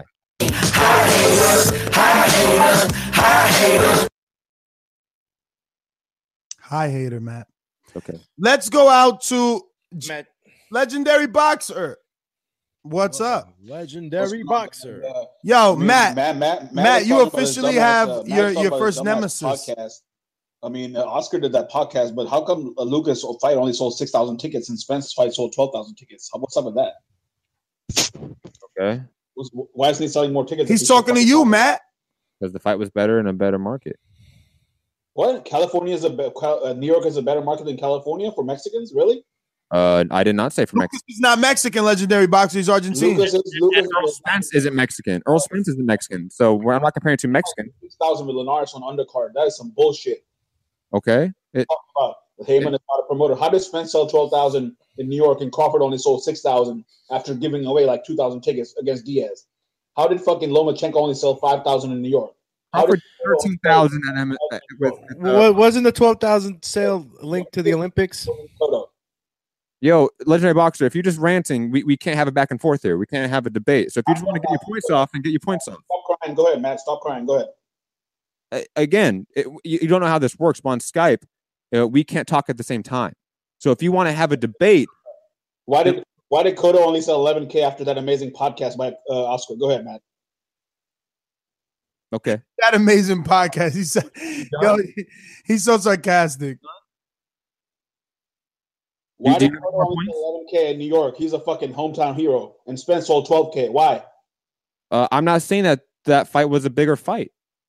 Hi, hater, Matt. Okay. Let's go out to Matt. Legendary Boxer. What's up? Legendary Boxer. Uh, Yo, I mean, Matt. Matt, Matt, Matt, Matt, was you talking about his officially dumbass, have uh, Matt your- was talking your about first his dumbass nemesis. Podcast. I mean, uh, Oscar did that podcast, but how come uh, Lucas fight only sold six thousand tickets and Spence's fight sold twelve thousand tickets? How, what's up with that? Okay. What's, why isn't he selling more tickets? He's talking to you, Matt. Because the fight was better in a better market. What? California is a be- Cal- uh, New York is a better market than California for Mexicans? Really? Uh, I did not say for Mexico. He's not Mexican, Legendary Boxer. He's Argentine. Lucas is, Lucas And Earl Spence isn't Mexican. Earl Spence isn't Mexican. So we're, I'm not comparing to Mexican. six thousand with Linares on undercard. That is some bullshit. Okay. It, Talk about Heyman is not a promoter. How did Spence sell twelve thousand in New York and Crawford only sold six thousand after giving away like two thousand tickets against Diaz? How did fucking Lomachenko only sell five thousand in New York? How Crawford did thirteen thousand at M- uh, with, uh, What wasn't the twelve thousand sale linked to the Olympics? Yo, Legendary Boxer, if you're just ranting, we, we can't have a back and forth here. We can't have a debate. So if you just want to get your points off, then get your points off. Stop crying. Go ahead, Matt. Stop crying. Go ahead. Uh, again, it, you, you don't know how this works, but on Skype, uh, we can't talk at the same time. So if you want to have a debate, Why did why did Cotto only sell eleven K after that amazing podcast by uh, Oscar? Go ahead, Matt. okay. That amazing podcast. He's yo, he- he's so sarcastic. Why You- did do you Cotto have only points? sell eleven K in New York? He's a fucking hometown hero, and Spence sold twelve K. Why? Uh, I'm not saying that that fight was a bigger fight.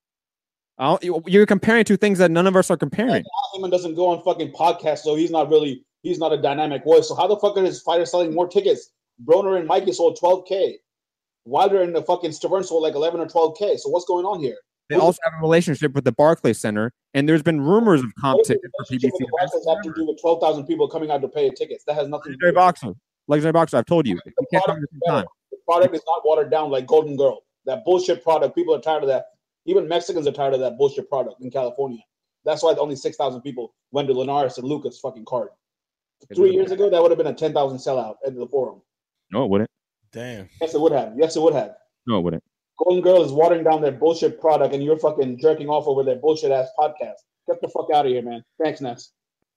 I don't, you- you're comparing two things that none of us are comparing. Heyman doesn't go on fucking podcasts, so he's not really he's not a dynamic voice. So how the fuck are his fighters selling more tickets? Broner and Mikey sold twelve K. Wilder and the fucking Stavern sold like eleven or twelve K. So what's going on here? They also have a relationship with the Barclays Center, and there's been rumors of comp What does tickets for P B the C. relationship with the Barclays have to do with twelve thousand people coming out to pay tickets? That has nothing to do Legendary with Boxer. Legendary Boxer, I've told you. You can't talk at the same time. The product is not watered down like Golden Girl. That bullshit product. People are tired of that. Even Mexicans are tired of that bullshit product in California. That's why only six thousand people went to Linares and Lucas fucking card. Three years ago, that would have been a ten thousand sellout at the Forum. No, it wouldn't. Damn. Yes, it would have. Yes, it would have. No, it wouldn't. Golden Girl is watering down their bullshit product, and you're fucking jerking off over their bullshit ass podcast. Get the fuck out of here, man. Thanks, Ness.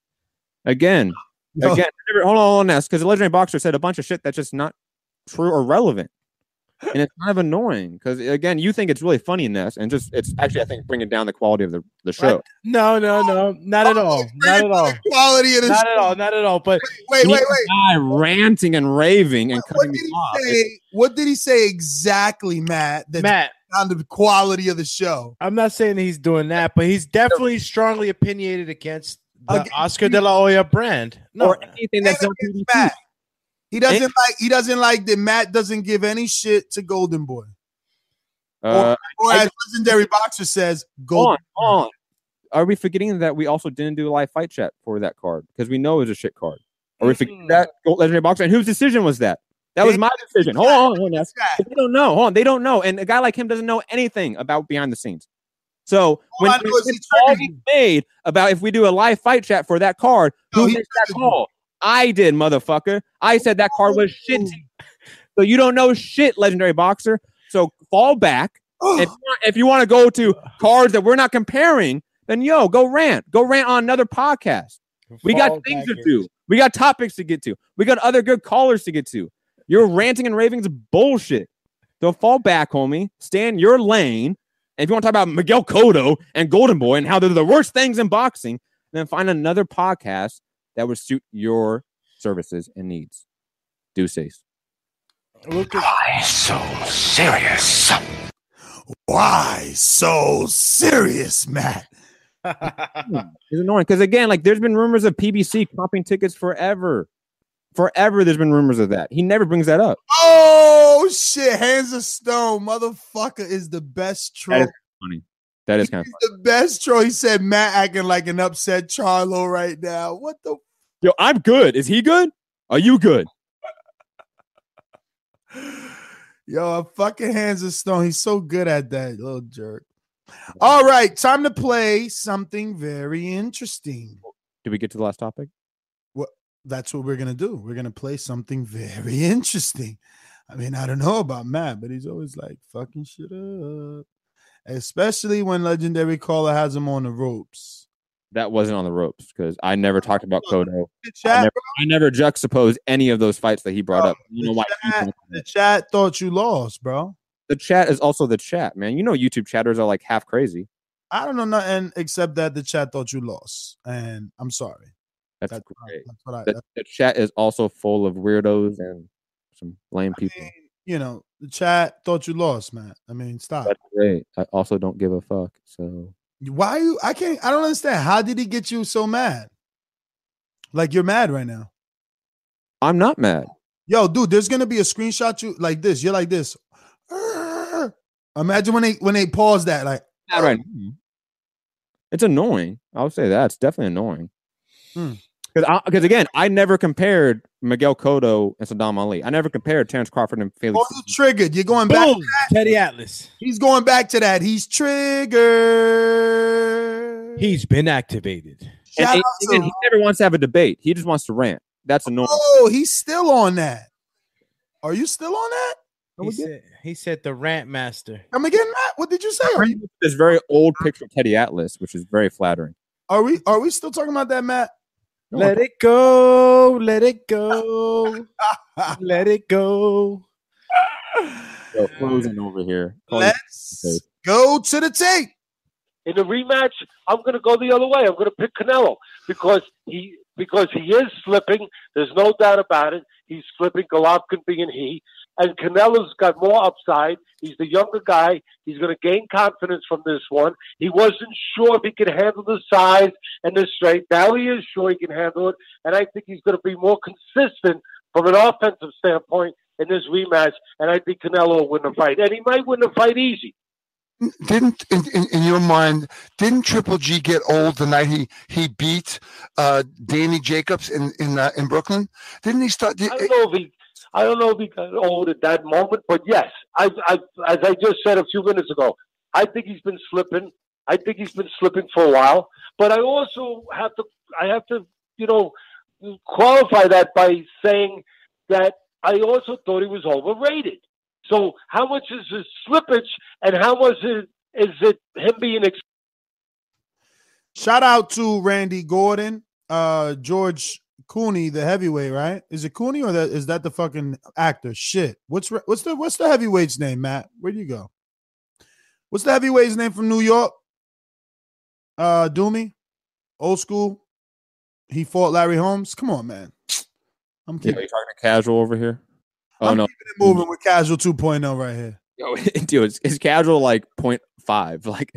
Again, No. again, hold on, hold on, Ness, because the Legendary Boxer said a bunch of shit that's just not true or relevant. And it's kind of annoying because, again, you think it's really funny, Ness, and just it's actually, I think, bringing down the quality of the, the show. What? No, no, no, not at all. Not at all. Quality of the Not show. at all. Not at all. But Wait, wait, He's wait. a guy ranting and raving and What cutting did me he off. say? What did he say exactly, Matt? That's Matt, on the quality of the show. I'm not saying he's doing that, but he's definitely strongly opinionated against the Against Oscar De La Hoya brand. No, Or anything that's on P B C. Matt. He doesn't And- like. He doesn't like that. Matt doesn't give any shit to Golden Boy, Uh, or I as Legendary Boxer says, hold Golden. on, hold on. Are we forgetting that we also didn't do a live fight chat for that card because we know it was a shit card? Are we forgetting Mm. that Legendary Boxer? And whose decision was that? That was my decision. Hold on, hold on, Ness. They don't know. Hold on, they don't know. And a guy like him doesn't know anything about behind the scenes. So when, I know when, is when he call triggered gets you. made about if we do a live fight chat for that card, No, who he makes that triggered you. call? I did, motherfucker. I said that card was shit. So you don't know shit, Legendary Boxer. So fall back. if, you want, if you want to go to cards that we're not comparing, then yo, go rant. Go rant on another podcast. We got Fall things to back do. We got topics to get to. We got other good callers to get to. Your ranting and raving is bullshit. So fall back, homie. Stay in your lane And if you want to talk about Miguel Cotto and Golden Boy and how they're the worst things in boxing, then find another podcast that would suit your services and needs. Deuces. Why so serious? Why so serious, Matt? It's annoying because, again, like there's been rumors of P B C comping tickets forever. Forever, there's been rumors of that. He never brings that up. Oh, shit. Hands of Stone, motherfucker, is the best troll. That is funny. That is kind of funny. The best troll. He said Matt acting like an upset Charlo right now. What the? Yo, I'm good. Is he good? Are you good? Yo, a fucking Hands of Stone. He's so good at that, little jerk. All right, time to play something very interesting. Did we get to the last topic? What? That's what we're gonna do. We're gonna play something very interesting. I mean, I don't know about Matt, but he's always like fucking shit up, especially when Legendary Caller has him on the ropes. That wasn't on the ropes because I never talked about Cotto. Chat, I, never, I never juxtaposed any of those fights that he brought bro, up. You know the why? Chat, the chat thought you lost, bro. The chat is also the chat, man. You know, YouTube chatters are like half crazy. I don't know nothing except that the chat thought you lost, and I'm sorry. That's, that's great. That's what I, the, that's, the chat is also full of weirdos and some lame I people. mean, you know, the chat thought you lost, man. I mean, stop. That's great. I also don't give a fuck. So why are you? I can't. I don't understand. How did he get you so mad? Like you're mad right now. I'm not mad. Yo, dude, there's gonna be a screenshot you like this. You're like this. Imagine when they when they pause that, like not right now. It's annoying. I would say that it's definitely annoying. Because hmm. because again, I never compared Miguel Cotto and Saddam Ali. I never compared Terrence Crawford and Felix. Oh, you triggered. You're going Boom. back to that? Teddy Atlas. He's going back to that. He's triggered. He's been activated. And, and, and he never wants to have a debate. He just wants to rant. That's annoying. Oh, he's still on that. Are you still on that? He said, he said the rant master. Come again, Matt. What did you say? Are you, this very old picture of Teddy Atlas, which is very flattering. are we are we still talking about that, Matt? No, Let it go. Let it go. Let it go. Yo, frozen over here. Let's go to the tape. In the rematch, I'm going to go the other way. I'm going to pick Canelo because he because he is slipping. There's no doubt about it. He's slipping. Golovkin being he. And Canelo's got more upside. He's the younger guy. He's going to gain confidence from this one. He wasn't sure if he could handle the size and the strength. Now he is sure he can handle it. And I think he's going to be more consistent from an offensive standpoint in this rematch. And I think Canelo will win the fight. And he might win the fight easy. Didn't in, in, in your mind? Didn't Triple G get old the night he he beat uh, Danny Jacobs in in uh, in Brooklyn? Didn't he start? Did, I don't know if he. I don't know if he got old at that moment, but yes, I, I, as I just said a few minutes ago, I think he's been slipping. I think he's been slipping for a while. But I also have to, I have to, you know, qualify that by saying that I also thought he was overrated. So how much is his slippage, and how much is, is it him being? Ex- Shout out to Randy Gordon, uh, George Cooney, the heavyweight, right? Is it Cooney or that is that the fucking actor? Shit. What's what's the what's the heavyweight's name, Matt? Where'd you go? What's the heavyweight's name from New York? Uh Doomy? Old school. He fought Larry Holmes. Come on, man. I'm Yeah, keeping, you talking to casual over here? Oh I'm no, keeping it moving with Casual two point oh right here. Yo, dude, it's, it's casual like point five. Like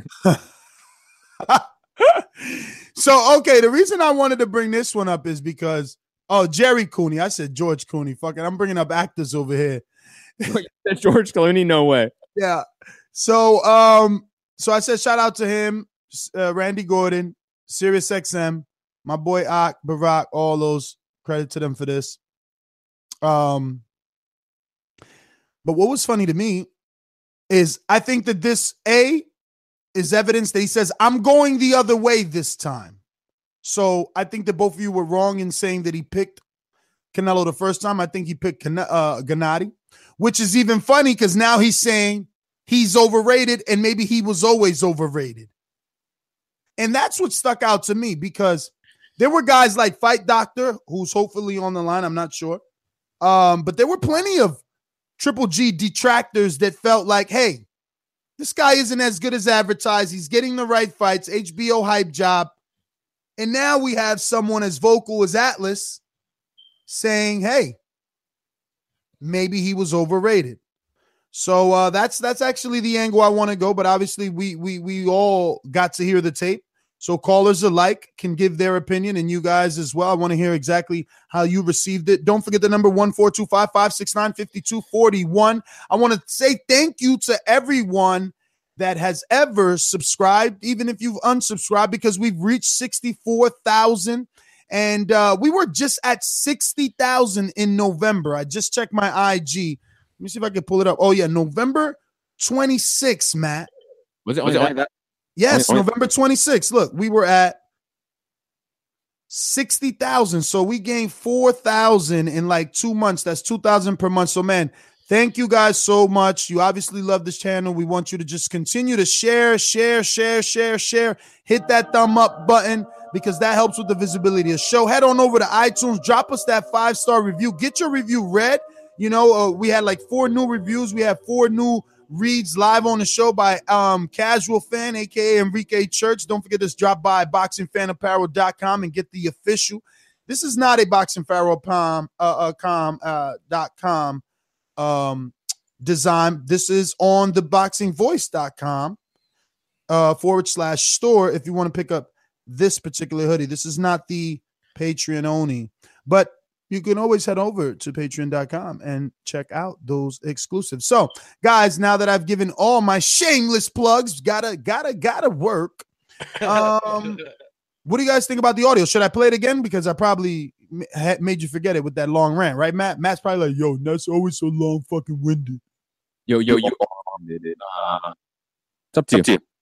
So, okay, the reason I wanted to bring this one up is because, oh, Jerry Cooney. I said George Cooney. Fucking, I'm bringing up actors over here. George Clooney, no way. Yeah. So, um, so I said shout out to him, uh, Randy Gordon, Sirius X M, my boy Ak, Barack, all those. Credit to them for this. Um, but what was funny to me is I think that this A is evidence that he says, I'm going the other way this time. So I think that both of you were wrong in saying that he picked Canelo the first time. I think he picked Can- uh, Gennady, which is even funny because now he's saying he's overrated and maybe he was always overrated. And that's what stuck out to me because there were guys like Fight Doctor, who's hopefully on the line. I'm not sure. Um, but there were plenty of Triple G detractors that felt like, hey, This guy isn't as good as advertised. He's getting the right fights, H B O hype job. And now we have someone as vocal as Atlas saying, hey, maybe he was overrated. So uh, that's that's actually the angle I want to go. But obviously, we we we all got to hear the tape. So callers alike can give their opinion, and you guys as well. I want to hear exactly how you received it. Don't forget the number one four two five, five six nine, five two four one. I want to say thank you to everyone that has ever subscribed, even if you've unsubscribed, because we've reached sixty-four thousand. And uh, we were just at sixty thousand in November. I just checked my I G. Let me see if I can pull it up. Oh, yeah, November twenty-sixth, Matt. Was it only that? that? Yes, only, only- November twenty-sixth. Look, we were at sixty thousand. So we gained four thousand in like two months. That's two thousand per month. So, man, thank you guys so much. You obviously love this channel. We want you to just continue to share, share, share, share, share. Hit that thumb up button because that helps with the visibility of the show. Head on over to iTunes. Drop us that five-star review. Get your review read. You know, uh, we had like four new reviews. We have four new reads live on the show by um, Casual Fan, a k a. Enrique Church. Don't forget to drop by boxing fan apparel dot com and get the official. This is not a boxing apparel dot com uh, uh, com, uh, dot com um, design. This is on the boxing voice dot com uh, forward slash store if you want to pick up this particular hoodie. This is not the Patreon only, but you can always head over to patreon dot com and check out those exclusives. So, guys, now that I've given all my shameless plugs, gotta, gotta, gotta work. Um, what do you guys think about the audio? Should I play it again? Because I probably made you forget it with that long rant, right, Matt? Matt's probably like, yo, that's always so long fucking winded. Yo, yo, you. Uh, it's up to you. you.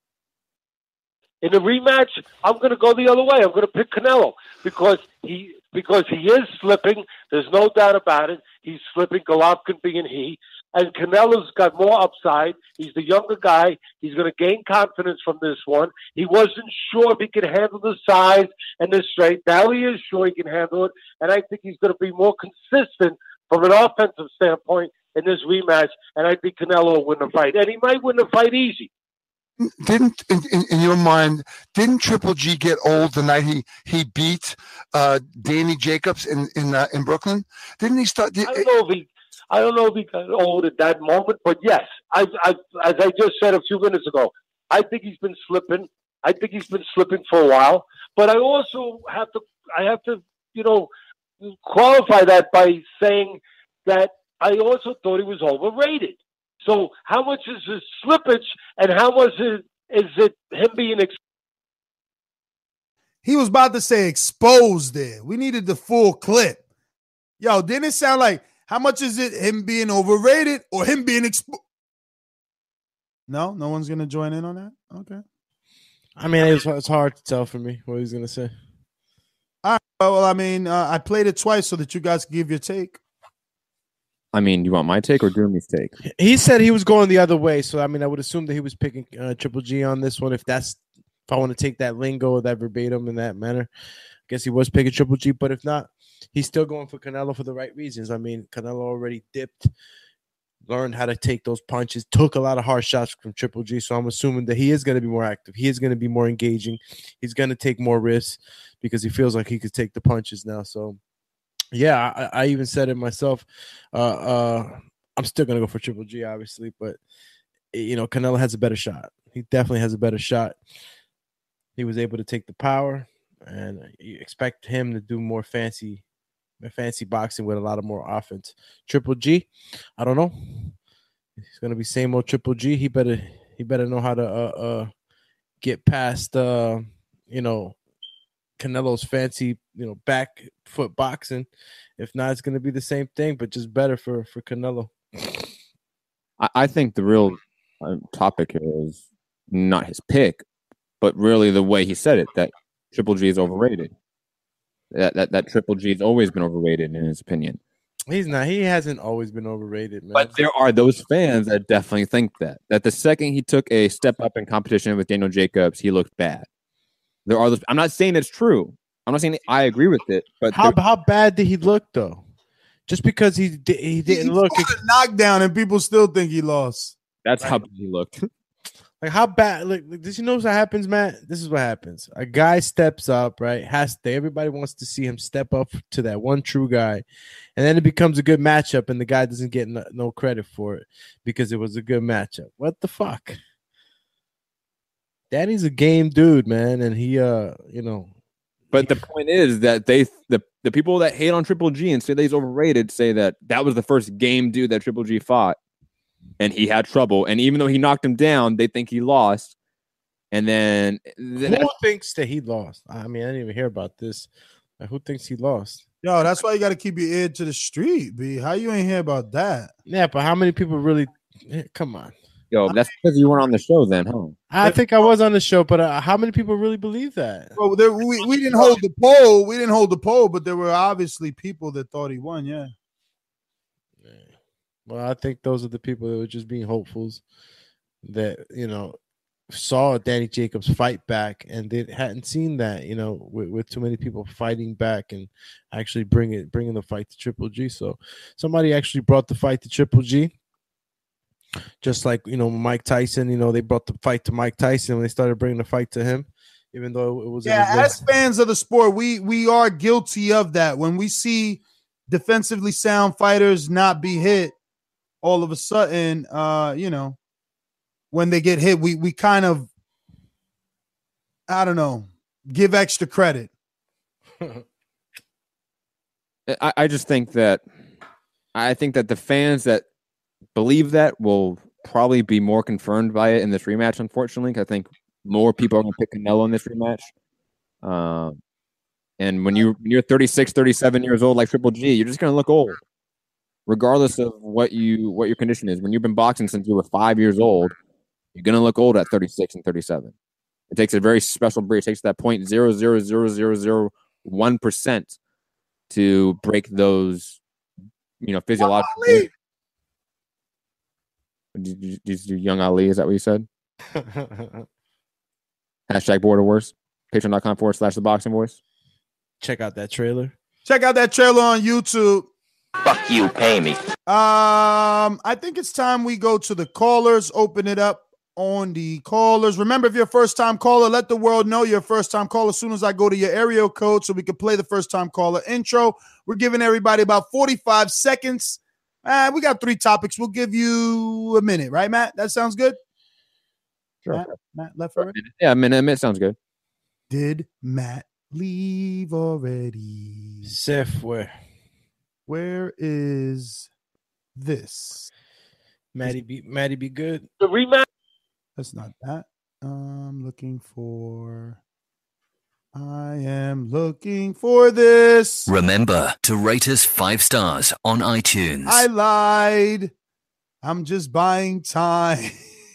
In the rematch, I'm going to go the other way. I'm going to pick Canelo because he because he is slipping. There's no doubt about it. He's slipping. Golovkin being he. And Canelo's got more upside. He's the younger guy. He's going to gain confidence from this one. He wasn't sure if he could handle the size and the straight. Now he is sure he can handle it. And I think he's going to be more consistent from an offensive standpoint in this rematch. And I think Canelo will win the fight. And he might win the fight easy. Didn't in, in, in your mind? Didn't Triple G get old the night he he beat uh, Danny Jacobs in in uh, in Brooklyn? Didn't he start? Did, I don't know if he. I don't know if he got old at that moment, but yes, I, I, as I just said a few minutes ago, I think he's been slipping. I think he's been slipping for a while. But I also have to. I have to, you know, qualify that by saying that I also thought he was overrated. So how much is his slippage and how much is, is it him being exposed? He was about to say exposed there. We needed the full clip. Yo, didn't it sound like how much is it him being overrated or him being exposed? No, no one's going to join in on that? Okay. I mean, it's, it's hard to tell for me what he's going to say. All right. Well, I mean, uh, I played it twice so that you guys can give your take. I mean, you want my take or Doomy's take? He said he was going the other way, so I mean, I would assume that he was picking uh, Triple G on this one. If that's if I want to take that lingo, that verbatim in that manner, I guess he was picking Triple G. But if not, he's still going for Canelo for the right reasons. I mean, Canelo already dipped, learned how to take those punches, took a lot of hard shots from Triple G. So I'm assuming that he is going to be more active. He is going to be more engaging. He's going to take more risks because he feels like he could take the punches now. So. Yeah, I, I even said it myself. Uh, uh, I'm still going to go for Triple G, obviously. But, you know, Canelo has a better shot. He definitely has a better shot. He was able to take the power. And you expect him to do more fancy fancy boxing with a lot of more offense. Triple G, I don't know. He's going to be same old Triple G. He better he better know how to uh, uh, get past, uh, you know, Canelo's fancy, you know, back foot boxing. If not, it's going to be the same thing, but just better for, for Canelo. I, I think the real uh, topic is not his pick, but really the way he said it, that Triple G is overrated. That that, that Triple G has always been overrated in his opinion. He's not. He hasn't always been overrated, man. But there are those fans that definitely think that. That the second he took a step up in competition with Daniel Jacobs, he looked bad. There are those. I'm not saying it's true. I'm not saying I agree with it. But how how bad did he look though? Just because he he didn't he look a knockdown and people still think he lost. That's Right. how bad he looked. Like how bad? Like, like, did you notice what happens, Matt? This is what happens. A guy steps up, right? Has to. Everybody wants to see him step up to that one true guy, and then it becomes a good matchup, and the guy doesn't get no, no credit for it because it was a good matchup. What the fuck? Danny's a game dude, man, and he, uh, you know. But the point is that they, the the people that hate on Triple G and say that he's overrated, say that that was the first game dude that Triple G fought. And he had trouble, and even though he knocked him down, they think he lost. And then, then who thinks that he lost? I mean, I didn't even hear about this. Like, who thinks he lost? Yo, that's why you got to keep your ear to the street, B. How you ain't hear about that? Yeah, but how many people really? eh, Come on. Yo, that's because you weren't on the show then, huh? I think I was on the show, but uh, how many people really believe that? Well, there, we, we didn't hold the poll. We didn't hold the poll, but there were obviously people that thought he won. Yeah. Well, I think those are the people that were just being hopefuls that, you know, saw Danny Jacobs fight back and they hadn't seen that, you know, with, with too many people fighting back and actually bring it, bringing the fight to Triple G. So somebody actually brought the fight to Triple G. Just like, you know, Mike Tyson, you know, they brought the fight to Mike Tyson when they started bringing the fight to him, even though it was. Yeah, as fans of the sport, we we are guilty of that. When we see defensively sound fighters not be hit, all of a sudden, uh, you know, when they get hit, we we kind of, I don't know, give extra credit. I, I just think that I think that the fans that believe that will probably be more confirmed by it in this rematch, unfortunately. I think more people are going to pick Canelo in this rematch. Um, and when, you, when you're thirty-six, thirty-seven years old like Triple G, you're just going to look old, regardless of what you what your condition is. When you've been boxing since you were five years old, you're going to look old at thirty-six and thirty-seven. It takes a very special breed. It takes that point zero zero zero zero zero one percent to break those, you know, physiological. Did you, did you young Ali? Is that what you said? Hashtag Border Wars. Patreon.com forward slash the boxing voice. Check out that trailer. Check out that trailer on YouTube. Fuck you, pay me. Um, I think it's time we go to the callers. Open it up on the callers. Remember, if you're a first-time caller, let the world know you're a first-time caller as soon as I go to your area code so we can play the first-time caller intro. We're giving everybody about forty-five seconds. Uh, we got three topics. We'll give you a minute, right, Matt? That sounds good? Sure. Matt, Matt left for it? Yeah, a minute, a minute sounds good. Did Matt leave already? Se fue. Where is this? Maddie be Maddie be good. The rematch. That's not that. I'm looking for. I am looking for this. Remember to rate us five stars on iTunes. I lied. I'm just buying time.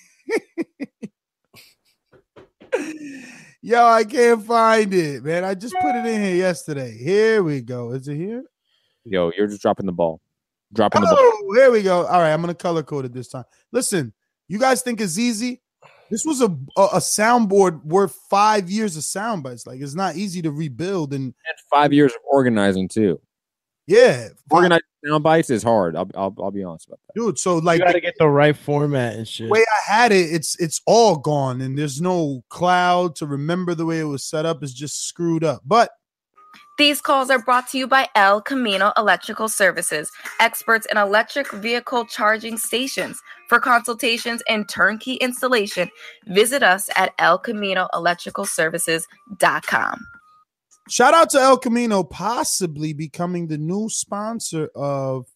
Yo, I can't find it, man. I just put it in here yesterday. Here we go. Is it here? Yo, you're just dropping the ball. Dropping the ball. Oh, here we go. All right, I'm going to color code it this time. Listen, you guys think it's easy? This was a, a a soundboard worth five years of sound bites. Like, it's not easy to rebuild. And, and five years of organizing, too. Yeah. Organizing sound bites is hard. I'll, I'll, I'll be honest about that. Dude, so, like, you got to get the right format and shit. The way I had it, it's it's all gone. And there's no cloud to remember the way it was set up. It's just screwed up. But these calls are brought to you by El Camino Electrical Services, experts in electric vehicle charging stations. For consultations and turnkey installation, visit us at el camino electrical services dot com. Shout out to El Camino, possibly becoming the new sponsor of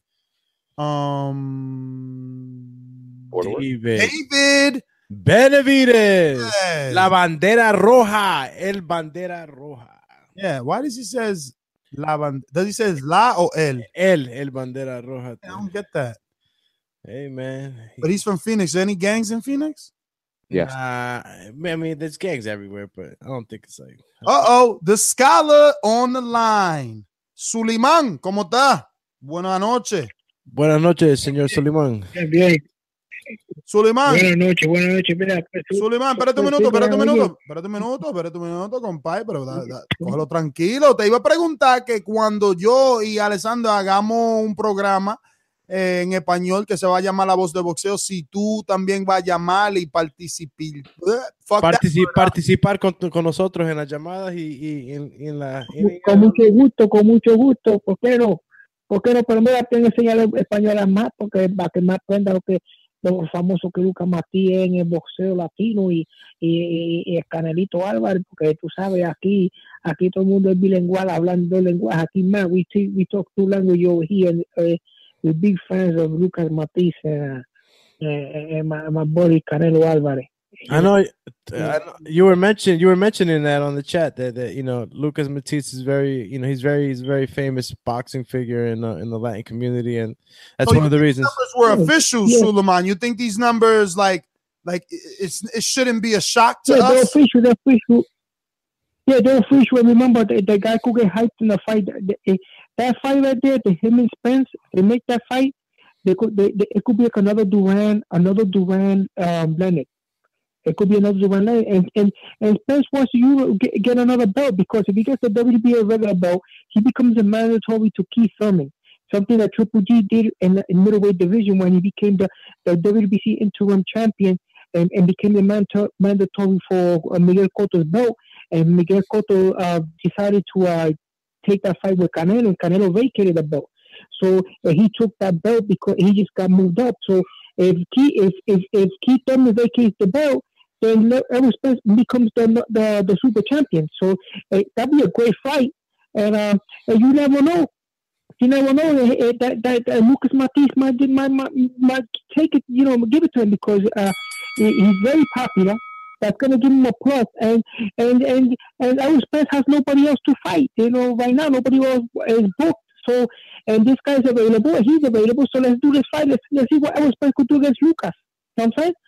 um David, David Benavides. Yes. La bandera roja. El bandera roja. Yeah, why does he says la band- does he says la or el? El, el bandera roja. I don't get that. Hey, man. But he's from Phoenix. Any gangs in Phoenix? Yes. Uh, I mean, there's gangs everywhere, but I don't think it's like. Uh-oh, the scholar on the line. Suleiman, ¿cómo está? Buenas noches. Buenas noches, señor Suleiman. Bien. Suleiman. Buenas noches, buenas noches. Mira, pues, Suleiman, espérate un pues, minuto, espérate un oye, minuto, espérate un minuto, espérate un minuto, compadre, pero da, da, cógelo tranquilo. Te iba a preguntar que cuando yo y Alessandro hagamos un programa eh, en español que se va a llamar La Voz de Boxeo. Si tú también vas a llamar y participar, Partici participar con, con nosotros en las llamadas y, y en, en la... En, con mucho gusto, con mucho gusto. ¿Por qué no? ¿Por qué no? Pero mira, tengo que enseñar español a más, porque para que más aprenda lo que lo famoso que Lucas Matías en el boxeo latino y, y, y el Canelito Álvarez, porque tú sabes, aquí aquí todo el mundo es bilingual, hablando dos lenguajes. Aquí más, we, we talk two languages over here, and uh, we're big fans of Lucas Matías and, uh, and my, my buddy Canelo Álvarez. I know, I know you were mentioning you were mentioning that on the chat that, that you know Lucas Matías is very you know he's very he's a very famous boxing figure in uh, in the Latin community, and that's so one of the reasons. Numbers were official, yeah. Suleiman. You think these numbers like like it's it shouldn't be a shock to yeah, us? They're official. They're official. Yeah, they're official. Remember, the, the guy could get hyped in the fight. The, the, that fight right there, the him and Spence, they make that fight. They could they, they, it could be like another Duran, another Duran um, Leonard. It could be another Duran Leonard, and and and Spence wants you get, get another belt, because if he gets the W B A regular belt, he becomes a mandatory to Keith Thurman. Something that Triple G did in the in middleweight division when he became the, the W B C interim champion and, and became the manto- mandatory for uh, Miguel Cotto's belt. And Miguel Cotto uh, decided to uh, take that fight with Canelo, and Canelo vacated the belt. So uh, he took that belt because he just got moved up. So if Keith, if if, if Keith Thurman vacates the belt, then Errol Spence becomes the, the the super champion. So uh, that'd be a great fight, and, uh, and you never know. You never know that that, that, that Lucas Matías might, might might might take it. You know, give it to him because uh, he's very popular. That's gonna give him a plus, and and and and Errol Spence has nobody else to fight. You know, right now nobody else is booked. So, and this guy's available. He's available. So let's do this fight. Let's let's see what Errol Spence could do against Lucas. You know what I'm saying?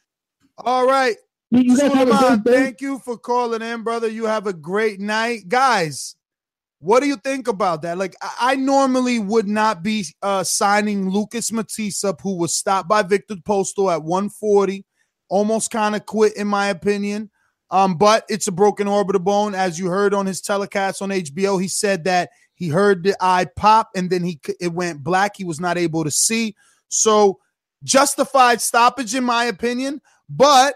All right. You, you guys have a Suleiman, great day. thank you for calling in, brother. You have a great night. Guys, what do you think about that? Like, I, I normally would not be uh, signing Lucas Matías up, who was stopped by Victor Postol at one forty. Almost kind of quit, in my opinion. Um, but it's a broken orbital bone. As you heard on his telecast on H B O, he said that he heard the eye pop and then he it went black. He was not able to see. So justified stoppage, in my opinion. But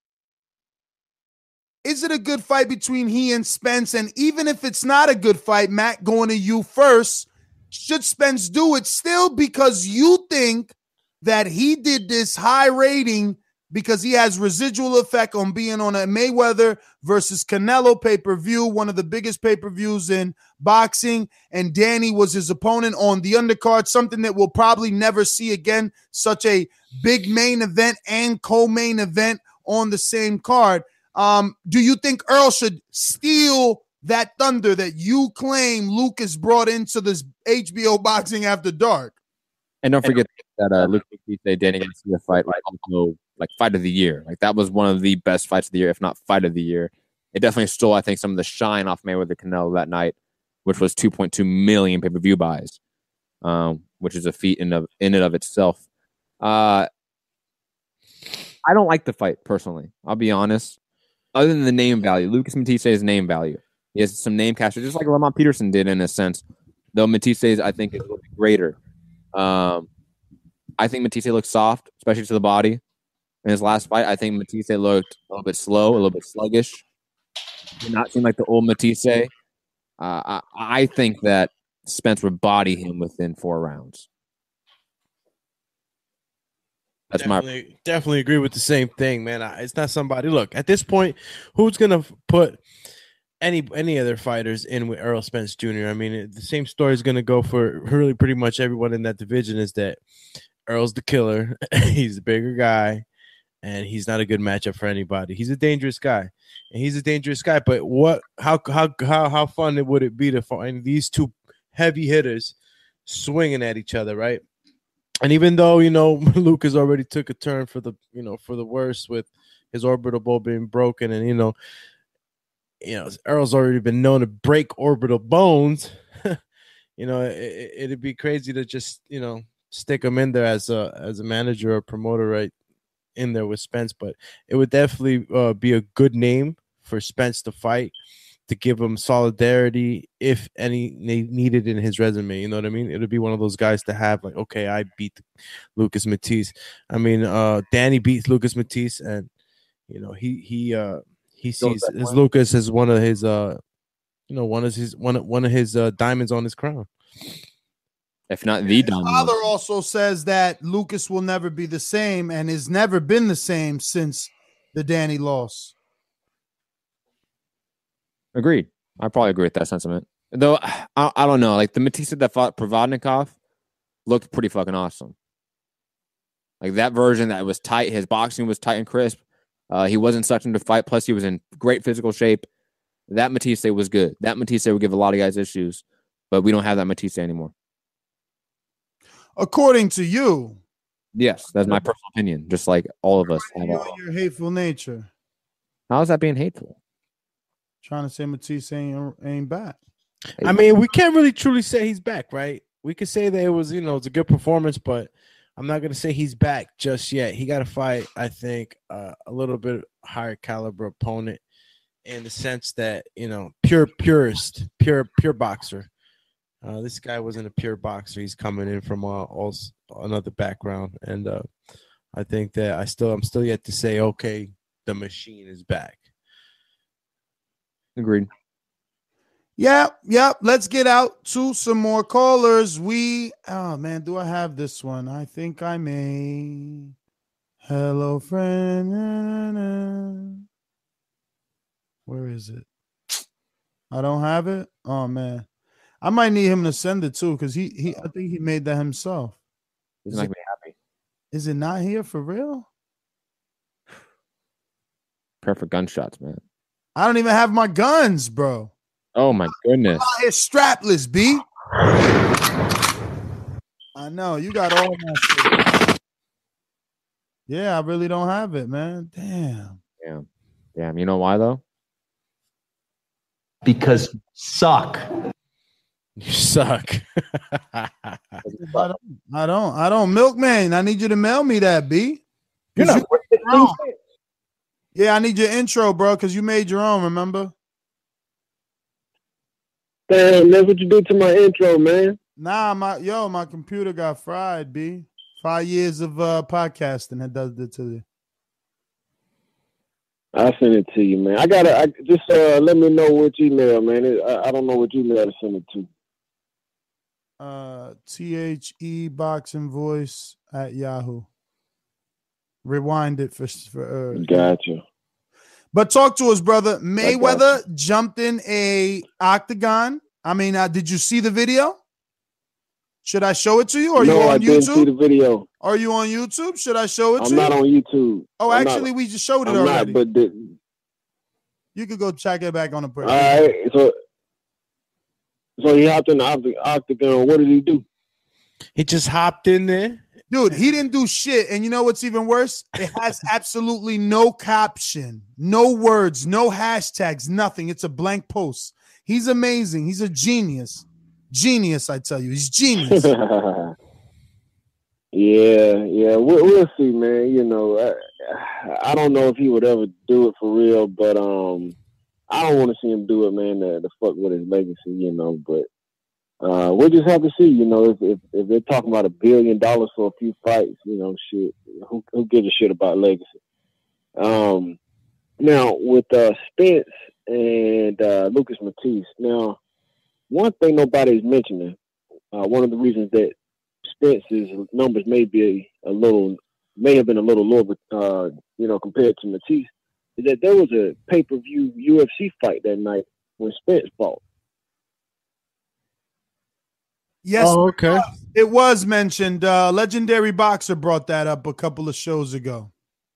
is it a good fight between he and Spence? And even if it's not a good fight, Matt, going to you first, should Spence do it still because you think that he did this high rating because he has residual effect on being on a Mayweather versus Canelo pay-per-view, one of the biggest pay-per-views in boxing, and Danny was his opponent on the undercard, something that we'll probably never see again, such a big main event and co-main event on the same card. Um, do you think Earl should steal that thunder that you claim Lucas brought into this H B O Boxing After Dark? And don't forget that uh, Lucas Matías, Danny Garcia fight, like also like fight of the year. Like that was one of the best fights of the year, if not fight of the year. It definitely stole, I think, some of the shine off Mayweather Canelo that night, which was two point two million pay-per-view buys, um, which is a feat in of in and of itself. Uh, I don't like the fight personally. I'll be honest. Other than the name value, Lucas Matías' name value, he has some name capture, just like Lamont Peterson did in a sense. Though Matías, I think, is a little bit greater. Um, I think Matías looked soft, especially to the body. In his last fight, I think Matías looked a little bit slow, a little bit sluggish. Did not seem like the old Matías. Uh, I, I think that Spence would body him within four rounds. That's definitely, my definitely agree with the same thing, man. It's not somebody. Look, at this point, who's gonna put any any other fighters in with Errol Spence Junior? I mean, it, the same story is gonna go for really pretty much everyone in that division. Is that Earl's the killer? He's the bigger guy, and he's not a good matchup for anybody. He's a dangerous guy, and he's a dangerous guy. But what? How how how how fun would it be to find these two heavy hitters swinging at each other, right? And even though, you know, Lucas already took a turn for the, you know, for the worse with his orbital bone being broken, and, you know, you know, Earl's already been known to break orbital bones. You know, it, it'd be crazy to just, you know, stick him in there as a as a manager or promoter right in there with Spence. But it would definitely uh, be a good name for Spence to fight. to give him solidarity if any they needed in his resume. You know what I mean? It would be one of those guys to have like, okay, I beat Lucas Matisse. I mean, uh, Danny beats Lucas Matisse, and you know he he uh, he sees his Lucas as one of his uh, you know one of his one of, one of his uh, diamonds on his crown. If not the His diamond. father also says that Lucas will never be the same and has never been the same since the Danny loss. Agreed. I probably agree with that sentiment. Though I, I don't know. Like the Matisse that fought Provodnikov looked pretty fucking awesome. Like that version that was tight. His boxing was tight and crisp. Uh, he wasn't such into fight. Plus, he was in great physical shape. That Matisse was good. That Matisse would give a lot of guys issues, but we don't have that Matisse anymore. According to you. Yes, that's my personal opinion. Just like all of us have. You Our, and your hateful nature. how is that being hateful? Trying to say Matisse ain't, ain't back. I mean, we can't really truly say he's back, right? We could say that it was, you know, it's a good performance, but I'm not going to say he's back just yet. He got to fight, I think, uh, a little bit higher caliber opponent in the sense that, you know, pure purist, pure pure boxer. Uh, this guy wasn't a pure boxer. He's coming in from uh, also another background, and uh, I think that I still, I'm still yet to say, okay, the machine is back. Agreed. Yep, yep. Let's get out to some more callers. We, oh man, do I have this one? I think I may. Hello, friend. Na, na, na. Where is it? I don't have it. Oh man, I might need him to send it too because he, he, I think he made that himself. He's Is not it, gonna be happy. is it not here for real? Perfect gunshots, man. I don't even have my guns, bro. Oh my goodness. I'm out here strapless, B. I know you got all that shit. Yeah, I really don't have it, man. Damn. Yeah. Damn. You know why though? Because suck. You suck. I don't, I don't. I don't. Milkman, I need you to mail me that, B. You're not worth it. Wrong. Yeah, I need your intro, bro, because you made your own, remember? Damn, that's what you do to my intro, man. Nah, my yo, my computer got fried, B. Five years of uh, podcasting that does it to you. I'll send it to you, man. I gotta I, just uh, let me know which email, man. It, I, I don't know what email to send it to. Uh, T H E boxing voice at Yahoo. Rewind it for for. Uh, Gotcha. But talk to us, brother. Mayweather jumped in a octagon. I mean, uh, did you see the video? Should I show it to you? Or are no, you on I YouTube? didn't see the video. Are you on YouTube? Should I show it I'm to not you? on YouTube. Oh, I'm actually, not, we just showed it I'm already. Not, but the, you could go check it back on the. All right, so so he hopped in the oct- octagon. What did he do? He just hopped in there. Dude, he didn't do shit. And you know what's even worse? It has absolutely no caption, no words, no hashtags, nothing. It's a blank post. He's amazing. He's a genius. Genius, I tell you. He's genius. yeah, yeah. We'll, we'll see, man. You know, I, I don't know if he would ever do it for real, but um, I don't want to see him do it, man, to, to fuck with his legacy, you know, but Uh, we'll just have to see, you know, if, if if they're talking about a billion dollars for a few fights, you know, shit, who who gives a shit about legacy? Um, now with uh, Spence and uh, Lucas Matisse, now one thing nobody's mentioning, uh, one of the reasons that Spence's numbers may be a little, may have been a little lower, uh, you know, compared to Matisse, is that there was a pay per view U F C fight that night when Spence fought. Yes. Oh, okay. It was mentioned. Uh, Legendary Boxer brought that up a couple of shows ago.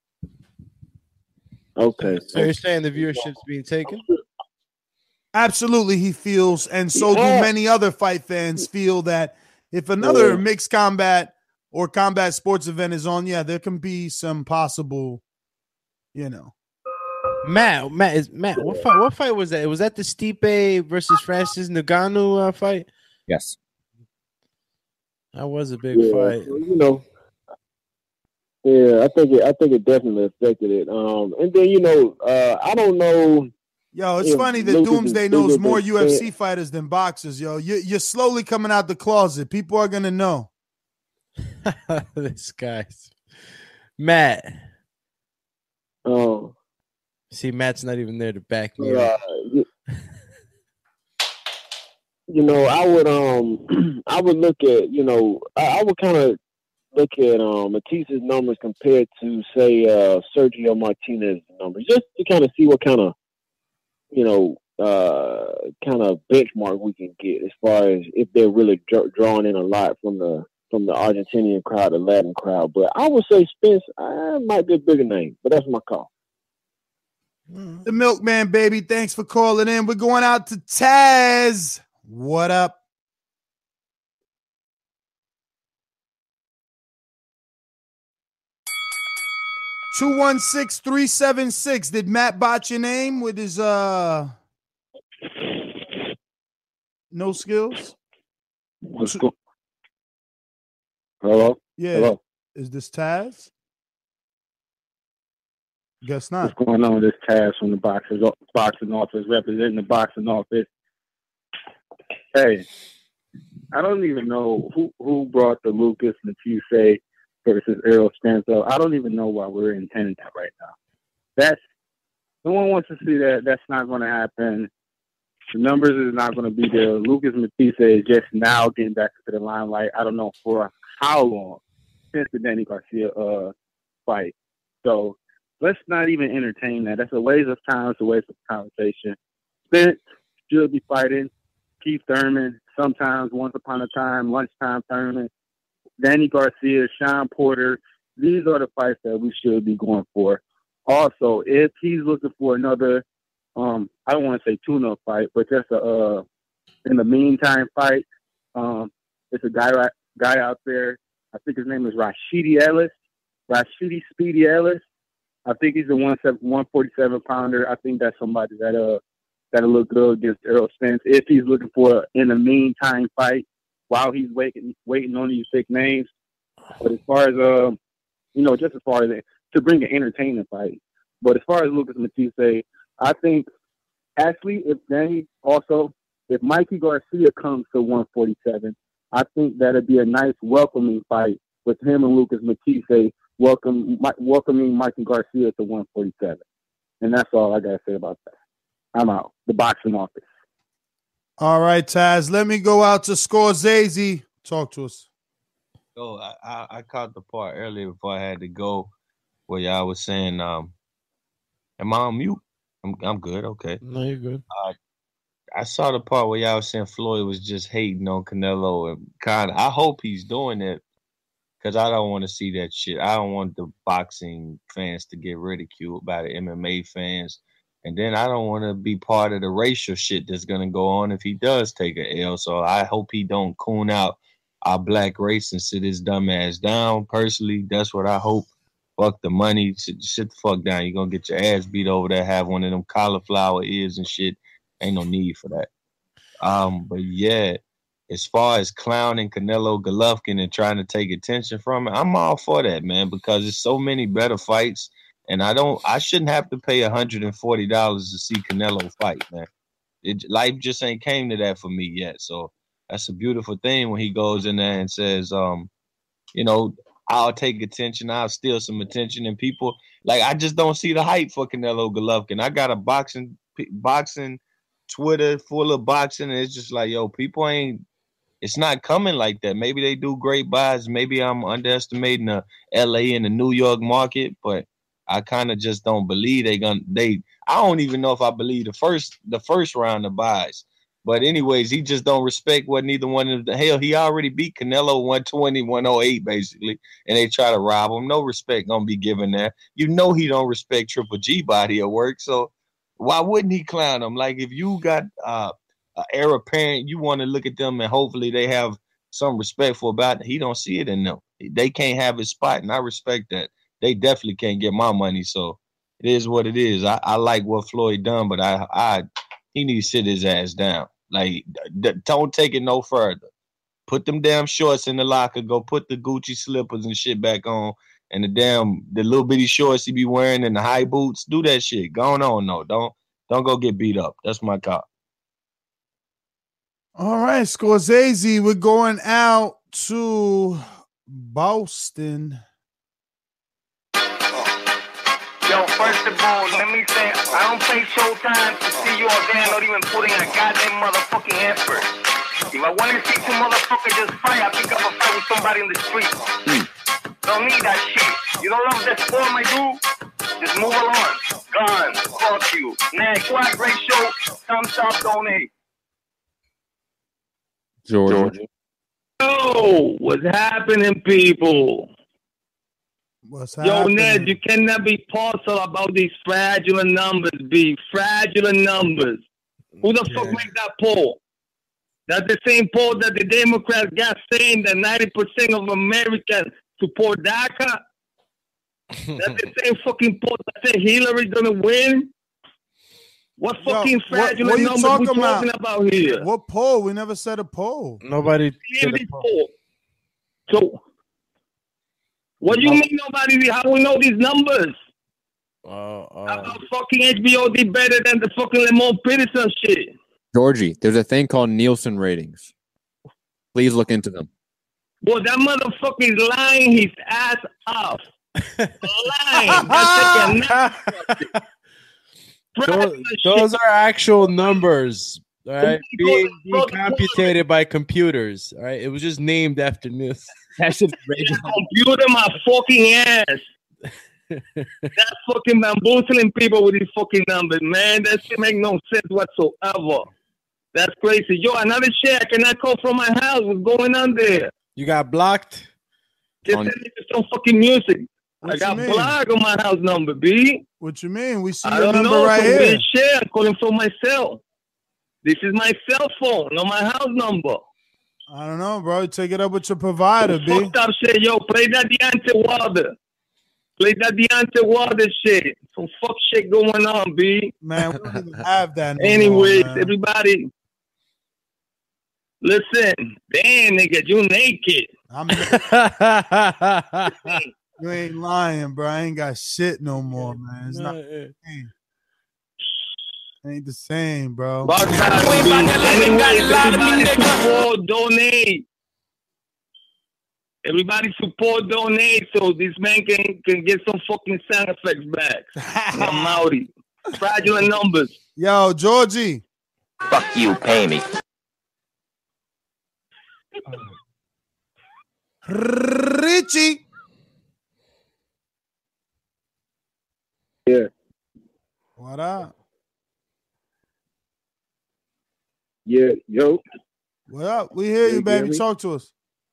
Okay. So you're saying the viewership's being taken? Absolutely, he feels, and so Yeah. do many other fight fans feel that if another Yeah. mixed combat or combat sports event is on, yeah, there can be some possible, you know. Matt, Matt is Matt. What fight? What fight was that? Was that the Stipe versus Francis Ngannou uh, fight? Yes. That was a big Yeah, fight. so, you know, yeah, I think it, I think it definitely affected it. Um, and then you know, uh, I don't know Yo, it's If funny that Lucas is Doomsday bigger knows more than U F C Spence- fighters than boxers, yo. You, you're slowly coming out the closet. People are gonna know. This guy's Matt. Oh, See, Matt's not even there to back me uh, up. you, you know, I would um, I would look at, you know, I, I would kind of look at um Matisse's numbers compared to, say, uh, Sergio Martinez's numbers, just to kind of see what kind of, you know, uh, kind of benchmark we can get as far as if they're really dr- drawing in a lot from the from the Argentinian crowd, the Latin crowd. But I would say Spence uh, might be a bigger name, but that's my call. The Milkman, baby. Thanks for calling in. We're going out to Taz. What up? two one six, three seven six. Did Matt botch your name with his uh no skills? What's go- Hello? Yeah. Hello? Is this Taz? Guess not. What's going on with this Taz from the boxing, boxing office, representing the boxing office? Hey, I don't even know who, who brought the Lucas Matthysse versus Errol Spence up. I don't even know why we're intending that right now. That's no one wants to see that. That's not going to happen. The numbers is not going to be there. Lucas Matthysse is just now getting back to the limelight. I don't know for how long since the Danny Garcia uh, fight. So let's not even entertain that. That's a waste of time. It's a waste of conversation. Spence should be fighting Keith Thurman sometimes, once upon a time, lunchtime tournament. Danny Garcia, Sean Porter. These are the fights that we should be going for. Also, if he's looking for another, um, I don't want to say tune-up fight, but just a uh, in the meantime fight, um, it's a guy guy out there. I think his name is Rashidi Ellis. Rashidi Speedy Ellis. I think he's a one forty-seven pounder. I think that's somebody that uh that'll look good against Errol Spence if he's looking for a, in the meantime fight while he's waiting waiting on these big names. But as far as uh, you know, just as far as it, to bring an entertaining fight. But as far as Lucas Matthysse, I think actually if Danny also if Mikey Garcia comes to one forty-seven, I think that'd be a nice welcoming fight with him and Lucas Matthysse welcome welcoming Mikey Garcia to one forty-seven. And that's all I gotta say about that. I'm out. The boxing office. All right, Taz. Let me go out to Scorsese. Talk to us. Oh, I, I, I caught the part earlier before I had to go where y'all was saying, um, am I on mute? I'm I'm good. Okay. No, you're good. Uh, I saw the part where y'all was saying Floyd was just hating on Canelo, and kind of. I hope he's doing it because I don't want to see that shit. I don't want the boxing fans to get ridiculed by the M M A fans. And then I don't want to be part of the racial shit that's going to go on if he does take an L. So I hope he don't coon out our black race and sit his dumb ass down. Personally, that's what I hope. Fuck the money. Sit, sit the fuck down. You're going to get your ass beat over there, have one of them cauliflower ears and shit. Ain't no need for that. Um, But yeah, as far as clowning Canelo Golovkin and trying to take attention from it, I'm all for that, man, because there's so many better fights. And I don't, I shouldn't have to pay one hundred forty dollars to see Canelo fight, man. It, life just ain't came to that for me yet. So that's a beautiful thing when he goes in there and says, um, you know, I'll take attention, I'll steal some attention, and people like I just don't see the hype for Canelo Golovkin. I got a boxing, boxing Twitter full of boxing, and it's just like, yo, people ain't. It's not coming like that. Maybe they do great buys. Maybe I'm underestimating the L A and the New York market, but I kind of just don't believe they gonna they I don't even know if I believe the first the first round of buys. But anyways, he just don't respect what neither one of the hell he already beat Canelo one twenty, one oh eight basically, and they try to rob him. No respect gonna be given there. You know he don't respect Triple G body of work, so why wouldn't he clown him? Like if you got uh an heir apparent, you want to look at them and hopefully they have some respectful about it. He don't see it in them. They can't have his spot, and I respect that. They definitely can't get my money, so it is what it is. I, I like what Floyd done, but I, I he needs to sit his ass down. Like, d- don't take it no further. Put them damn shorts in the locker. Go put the Gucci slippers and shit back on, and the damn the little bitty shorts he be wearing and the high boots. Do that shit. Go on, no, don't Don't go get beat up. That's my cop. All right, Scorsese, we're going out to Boston. Yo, first of all, let me say, I don't play Showtime to see you all there, not even putting a goddamn motherfucking effort. If I want to see two motherfuckers just fight, I pick up a fight with somebody in the street. Mm. Don't need that shit. You don't love that sport, my dude? Just move along. Gone. Fuck you. Next, what? Great show. Thumbs up, donate. Georgia. Yo, what's happening, people? What's Yo, happening? Ned, you cannot be partial about these fragile numbers, B. Fragile numbers. Who the fuck made that poll? That's the same poll that the Democrats got saying that ninety percent of Americans support DACA. That's the same fucking poll that said Hillary gonna win. What fucking Yo, fragile what, what numbers you talking we talking about? about here? What poll? We never said a poll. Nobody. Hear this poll. So, what do you mean nobody? How we know these numbers? Uh, uh, How about fucking H B O did better than the fucking Lamont Peterson shit? Georgie, there's a thing called Nielsen ratings. Please look into them. Boy, that motherfucker is lying his ass off. Lying. That's like a those, those are actual numbers, all right? Being, being computated by computers, all right? It was just named after news. That's just computer my fucking ass. That's fucking bamboozling people with these fucking numbers, man. That shit make no sense whatsoever. That's crazy. Yo, another shit I cannot call from my house. What's going on there? You got blocked? Just send me some fucking music. What I got you mean? blocked on my house number, B. What you mean? We see I your don't number know. right so here. weird shit. I'm calling from my cell. This is my cell phone, not my house number. I don't know, bro. Take it up with your provider, B. Fucked up shit. Yo, play that Deontay Wilder. Play that Deontay Wilder shit. Some fuck shit going on, B. Man, we don't even have that no Anyways, more, man. everybody, listen. Damn, nigga, you naked. I'm You ain't lying, bro. I ain't got shit no more, man. It's not the same. Ain't the same, bro. Everybody support, donate. Everybody support, donate, so this man can, can get some fucking sound effects back. I'm outie. Fraudulent numbers. Yo, Georgie. Fuck you, pay me. Richie. Yeah. What up? Yeah, yo. What up? We hear Yeah, you, baby. Gary. Talk to us.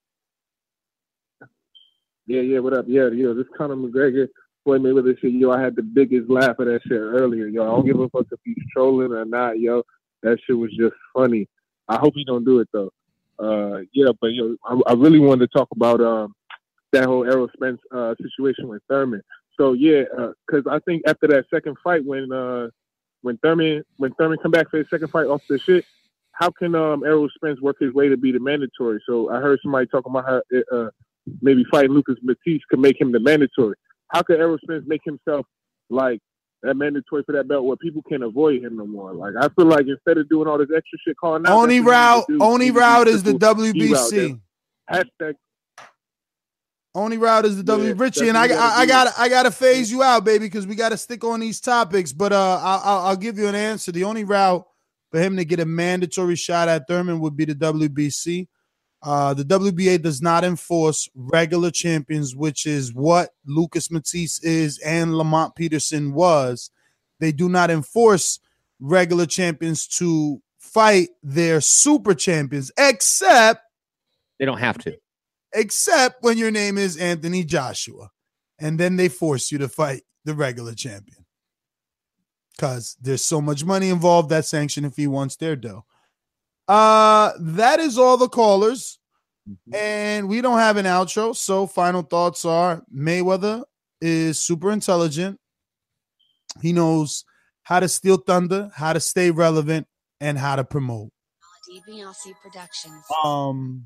Yeah, yeah, what up? Yeah, yo, this Conor McGregor, Floyd Mayweather shit, yo, I had the biggest laugh at that shit earlier, yo. I don't give a fuck if he's trolling or not, yo. That shit was just funny. I hope he don't do it, though. Uh, yeah, but, yo, I, I really wanted to talk about um that whole Errol Spence uh, situation with Thurman. So, yeah, because uh, I think after that second fight, when uh, when Thurman when Thurman come back for his second fight off the shit, how can um, Errol Spence work his way to be the mandatory? So I heard somebody talking about how uh, maybe fighting Lucas Matisse could make him the mandatory. How could Errol Spence make himself like that mandatory for that belt where people can't avoid him no more? Like I feel like instead of doing all this extra shit calling out, Only that's what route, you need to do. only You need to route do is the triple W E B route C. then. Hashtag. Only route is the W. Yeah, Richie, that's and I, what you gotta I, I do. gotta, I gotta phase you out, baby, because we gotta stick on these topics. But uh, I'll, I'll I'll give you an answer. The only route for him to get a mandatory shot at Thurman would be the W B C. Uh, the W B A does not enforce regular champions, which is what Lucas Matisse is and Lamont Peterson was. They do not enforce regular champions to fight their super champions, except They don't have to. except when your name is Anthony Joshua. And then they force you to fight the regular champion. Because there's so much money involved, that sanction fee wants their dough. Uh, that is all the callers. Mm-hmm. And we don't have an outro. So final thoughts are Mayweather is super intelligent. He knows how to steal thunder, how to stay relevant, and how to promote. D B L C Productions. Um,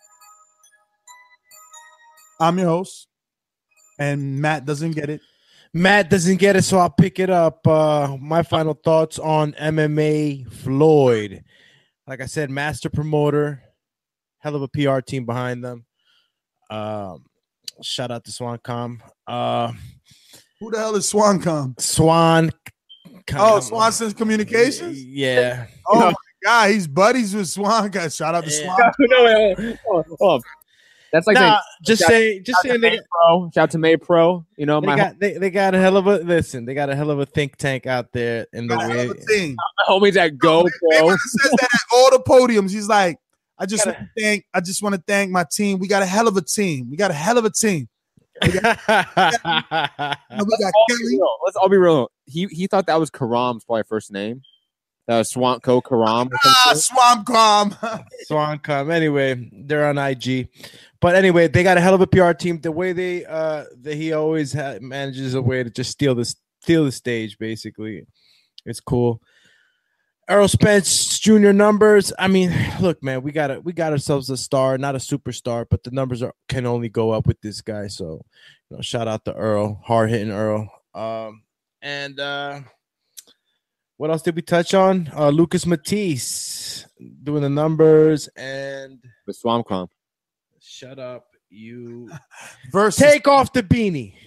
I'm your host, and Matt doesn't get it. Matt doesn't get it, so I'll pick it up. Uh, my final thoughts on M M A Floyd. Like I said, master promoter, hell of a P R team behind them. Um, shout out to Swancom. Uh, Who the hell is Swancom? Swan. Oh, Swanson's Communications? Yeah. Oh, my God. He's buddies with Swancom. Shout out to Yeah. Swan. no, wait, oh, oh. That's like Nah, saying, just shout- say, just shout saying to they May got, Pro. Shout out to May Pro. You know, they my, got they, they got a hell of a listen. They got a hell of a think tank out there in the Got a hell of way. a team. my homies at Go Pro. Mayweather says that at all the podiums. He's like, I just want to thank, I just want to thank my team. We got a hell of a team. We got a hell of a team. We got, we got all be Kelly. real. Let's all be real. He he thought that was Karam's probably first name. That was Swantco Karam. Or Ah, something. Swampcom. Swancom. Anyway, they're on I G. But anyway, they got a hell of a P R team. The way they uh that he always ha- manages a way to just steal the steal the stage, basically. It's cool. Errol Spence Junior numbers. I mean, look, man, we got it. We got ourselves a star, not a superstar, but the numbers are can only go up with this guy. So, you know, shout out to Earl, hard hitting Earl. Um, and uh, what else did we touch on? Uh, Lucas Matisse doing the numbers and With Swampcom. shut up, you. Versus Take off the beanie.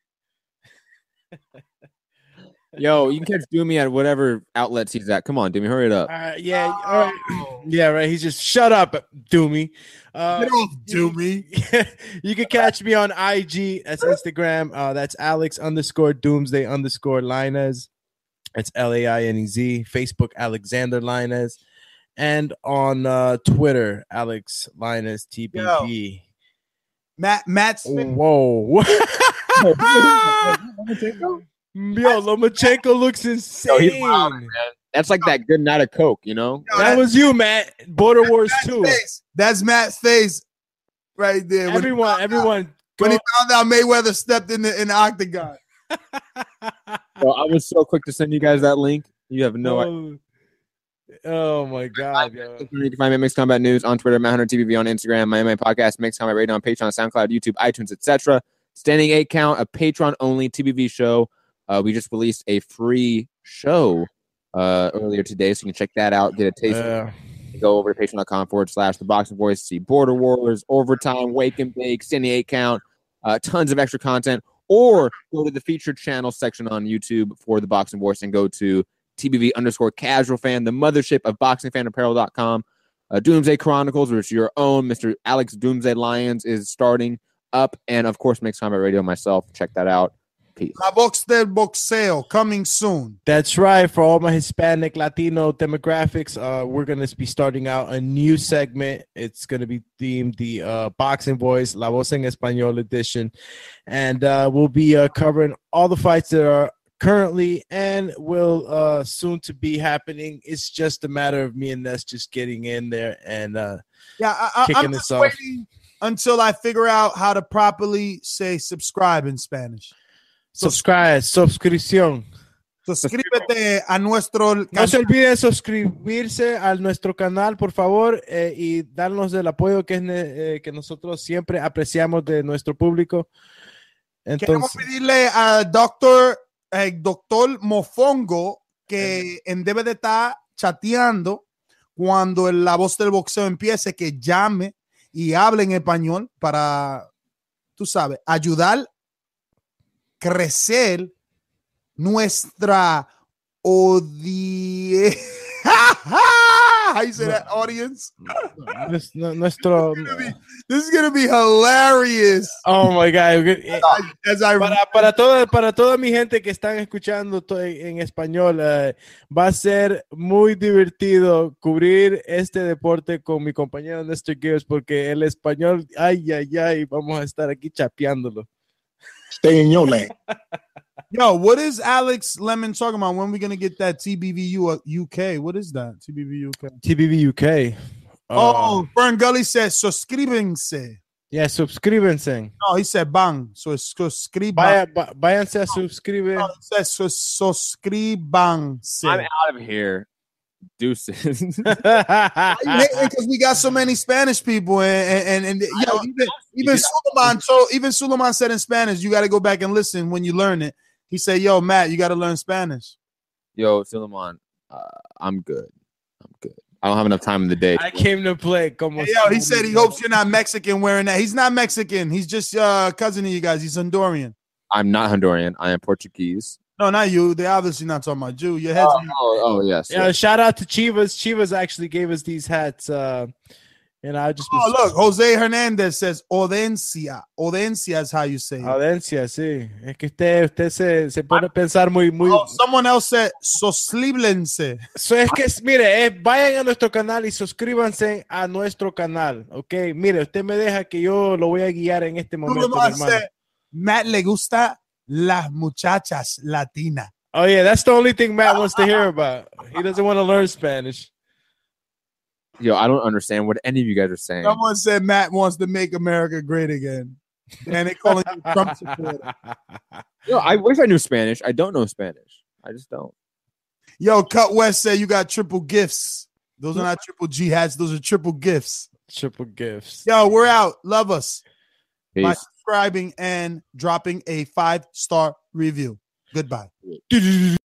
Yo, you can catch Doomy at whatever outlets he's at. Come on, Doomy, hurry it up. Uh, yeah, all right. Yeah, right. He's just shut up, Doomy. Uh, Get off, Doomy. you can catch me on I G. That's Instagram. Uh, that's Alex underscore Doomsday underscore Linez. It's L A I N E Z. Facebook, Alexander Linez. And on uh, Twitter, Alex Linez T B V. Matt Matt Smith. Whoa. Yo, Lomachenko looks insane. Yo, he's wild, man. That's like that good night of Coke, you know? That was you, Matt. Border Wars Matt's two. face. That's Matt's face right there. When he Everyone, found out- everyone. When Go, he found out Mayweather stepped in the in the octagon. Yo, I was so quick to send you guys that link. You have no idea. oh, oh my God. Yo. You can find me at Mixed Combat News on Twitter, Matt Hunter T V V on Instagram, my M M A podcast, Mixed Combat Radio on Patreon, SoundCloud, YouTube, iTunes, et cetera. Standing eight count, a Patreon only T V V show. Uh, we just released a free show uh, earlier today, so you can check that out. Get a taste. Uh, Go over to patreon.com forward slash the Boxing Voice. See Border Wars, Overtime, Wake and Bake, Standing eight count, uh, tons of extra content. Or go to the featured channel section on YouTube for the Boxing Voice and go to T B V underscore casual fan, the mothership of boxing fan apparel dot com. Uh, Doomsday Chronicles, which your own Mister Alex Doomsday Lyons is starting up. And of course, Mixed Combat Radio myself. Check that out. Peace. La Box del Boxeo coming soon. That's right. For all my Hispanic, Latino demographics, uh, we're going to be starting out a new segment. It's going to be themed the uh, Boxing Voice, La Voz en Español edition. And uh, we'll be uh, covering all the fights that are currently and will uh, soon to be happening. It's just a matter of me and Ness just getting in there and uh, Yeah, I, I, kicking I'm this just off. waiting until I figure out how to properly say subscribe in Spanish. Subscribe, suscripción. Suscríbete a nuestro No se olviden suscribirse a nuestro canal, por favor, eh, y darnos el apoyo que, es ne- eh, que nosotros siempre apreciamos de nuestro público. Queremos Entonces, pedirle al doctor, eh, doctor Mofongo que en debe de estar chateando cuando el- la voz del boxeo empiece, que llame y hable en español para, tú sabes, ayudar crecer nuestra audiencia. How you say that, audience? nues- nu- nuestro. This is gonna be hilarious. Oh my God. Eh, As I- Para, para, toda, para toda mi gente que están escuchando to- en español, eh, va a ser muy divertido cubrir este deporte con mi compañero Nestor Gibbs, porque el español, ay, ay, ay, vamos a estar aquí chapeándolo. Stay in your lane. Yo, what is Alex Lemon talking about? When we gonna get that T B V U U K? What is that? T B V U K. T B V U K. Oh, Fern Gully says suscríbense. Yeah, suscríbense. No, he said bang. So suscriban. Vaya, va- váyanse a suscribir. No, it says sus- suscríbanse. I'm out of here. Deuces. Because we got so many Spanish people, and and, and, and you know, even even Suleiman told, even Suleiman said in Spanish, you got to go back and listen when you learn it. He said, "Yo, Matt, you got to learn Spanish." Yo, Philemon, uh, I'm good. I'm good. I don't have enough time in the day. I came to play. Como Hey, yo, he said he hopes you're not Mexican wearing that. He's not Mexican. He's just uh, cousin of you guys. He's Honduran. I'm not Honduran. I am Portuguese. No, not you. They're obviously not talking about you. Your head's Oh, oh, oh, yes. Yeah, yes. shout out to Chivas. Chivas actually gave us these hats. Uh, and I just Oh, look, Jose Hernandez says Odencia. Odencia is how you say it. Audiencia, sí. Es que usted, usted se, se pone a pensar muy, muy. Oh, someone else said Sosliblense. So es que, mire, eh, vayan a nuestro canal y suscríbanse a nuestro canal, ¿ok? Mire, usted me deja que yo lo voy a guiar en este momento, mi hermano. Said, Matt le gusta las muchachas latinas. Oh, yeah, that's the only thing Matt wants to hear about. He doesn't want to learn Spanish. Yo, I don't understand what any of you guys are saying. Someone said Matt wants to make America great again. And they calling you Trump supporter. Yo, I wish I knew Spanish. I don't know Spanish. I just don't. Yo, Cut West said you got triple gifts. Those are not triple G hats. Those are triple gifts. Triple gifts. Yo, we're out. Love us. Peace. By subscribing and dropping a five-star review. Goodbye.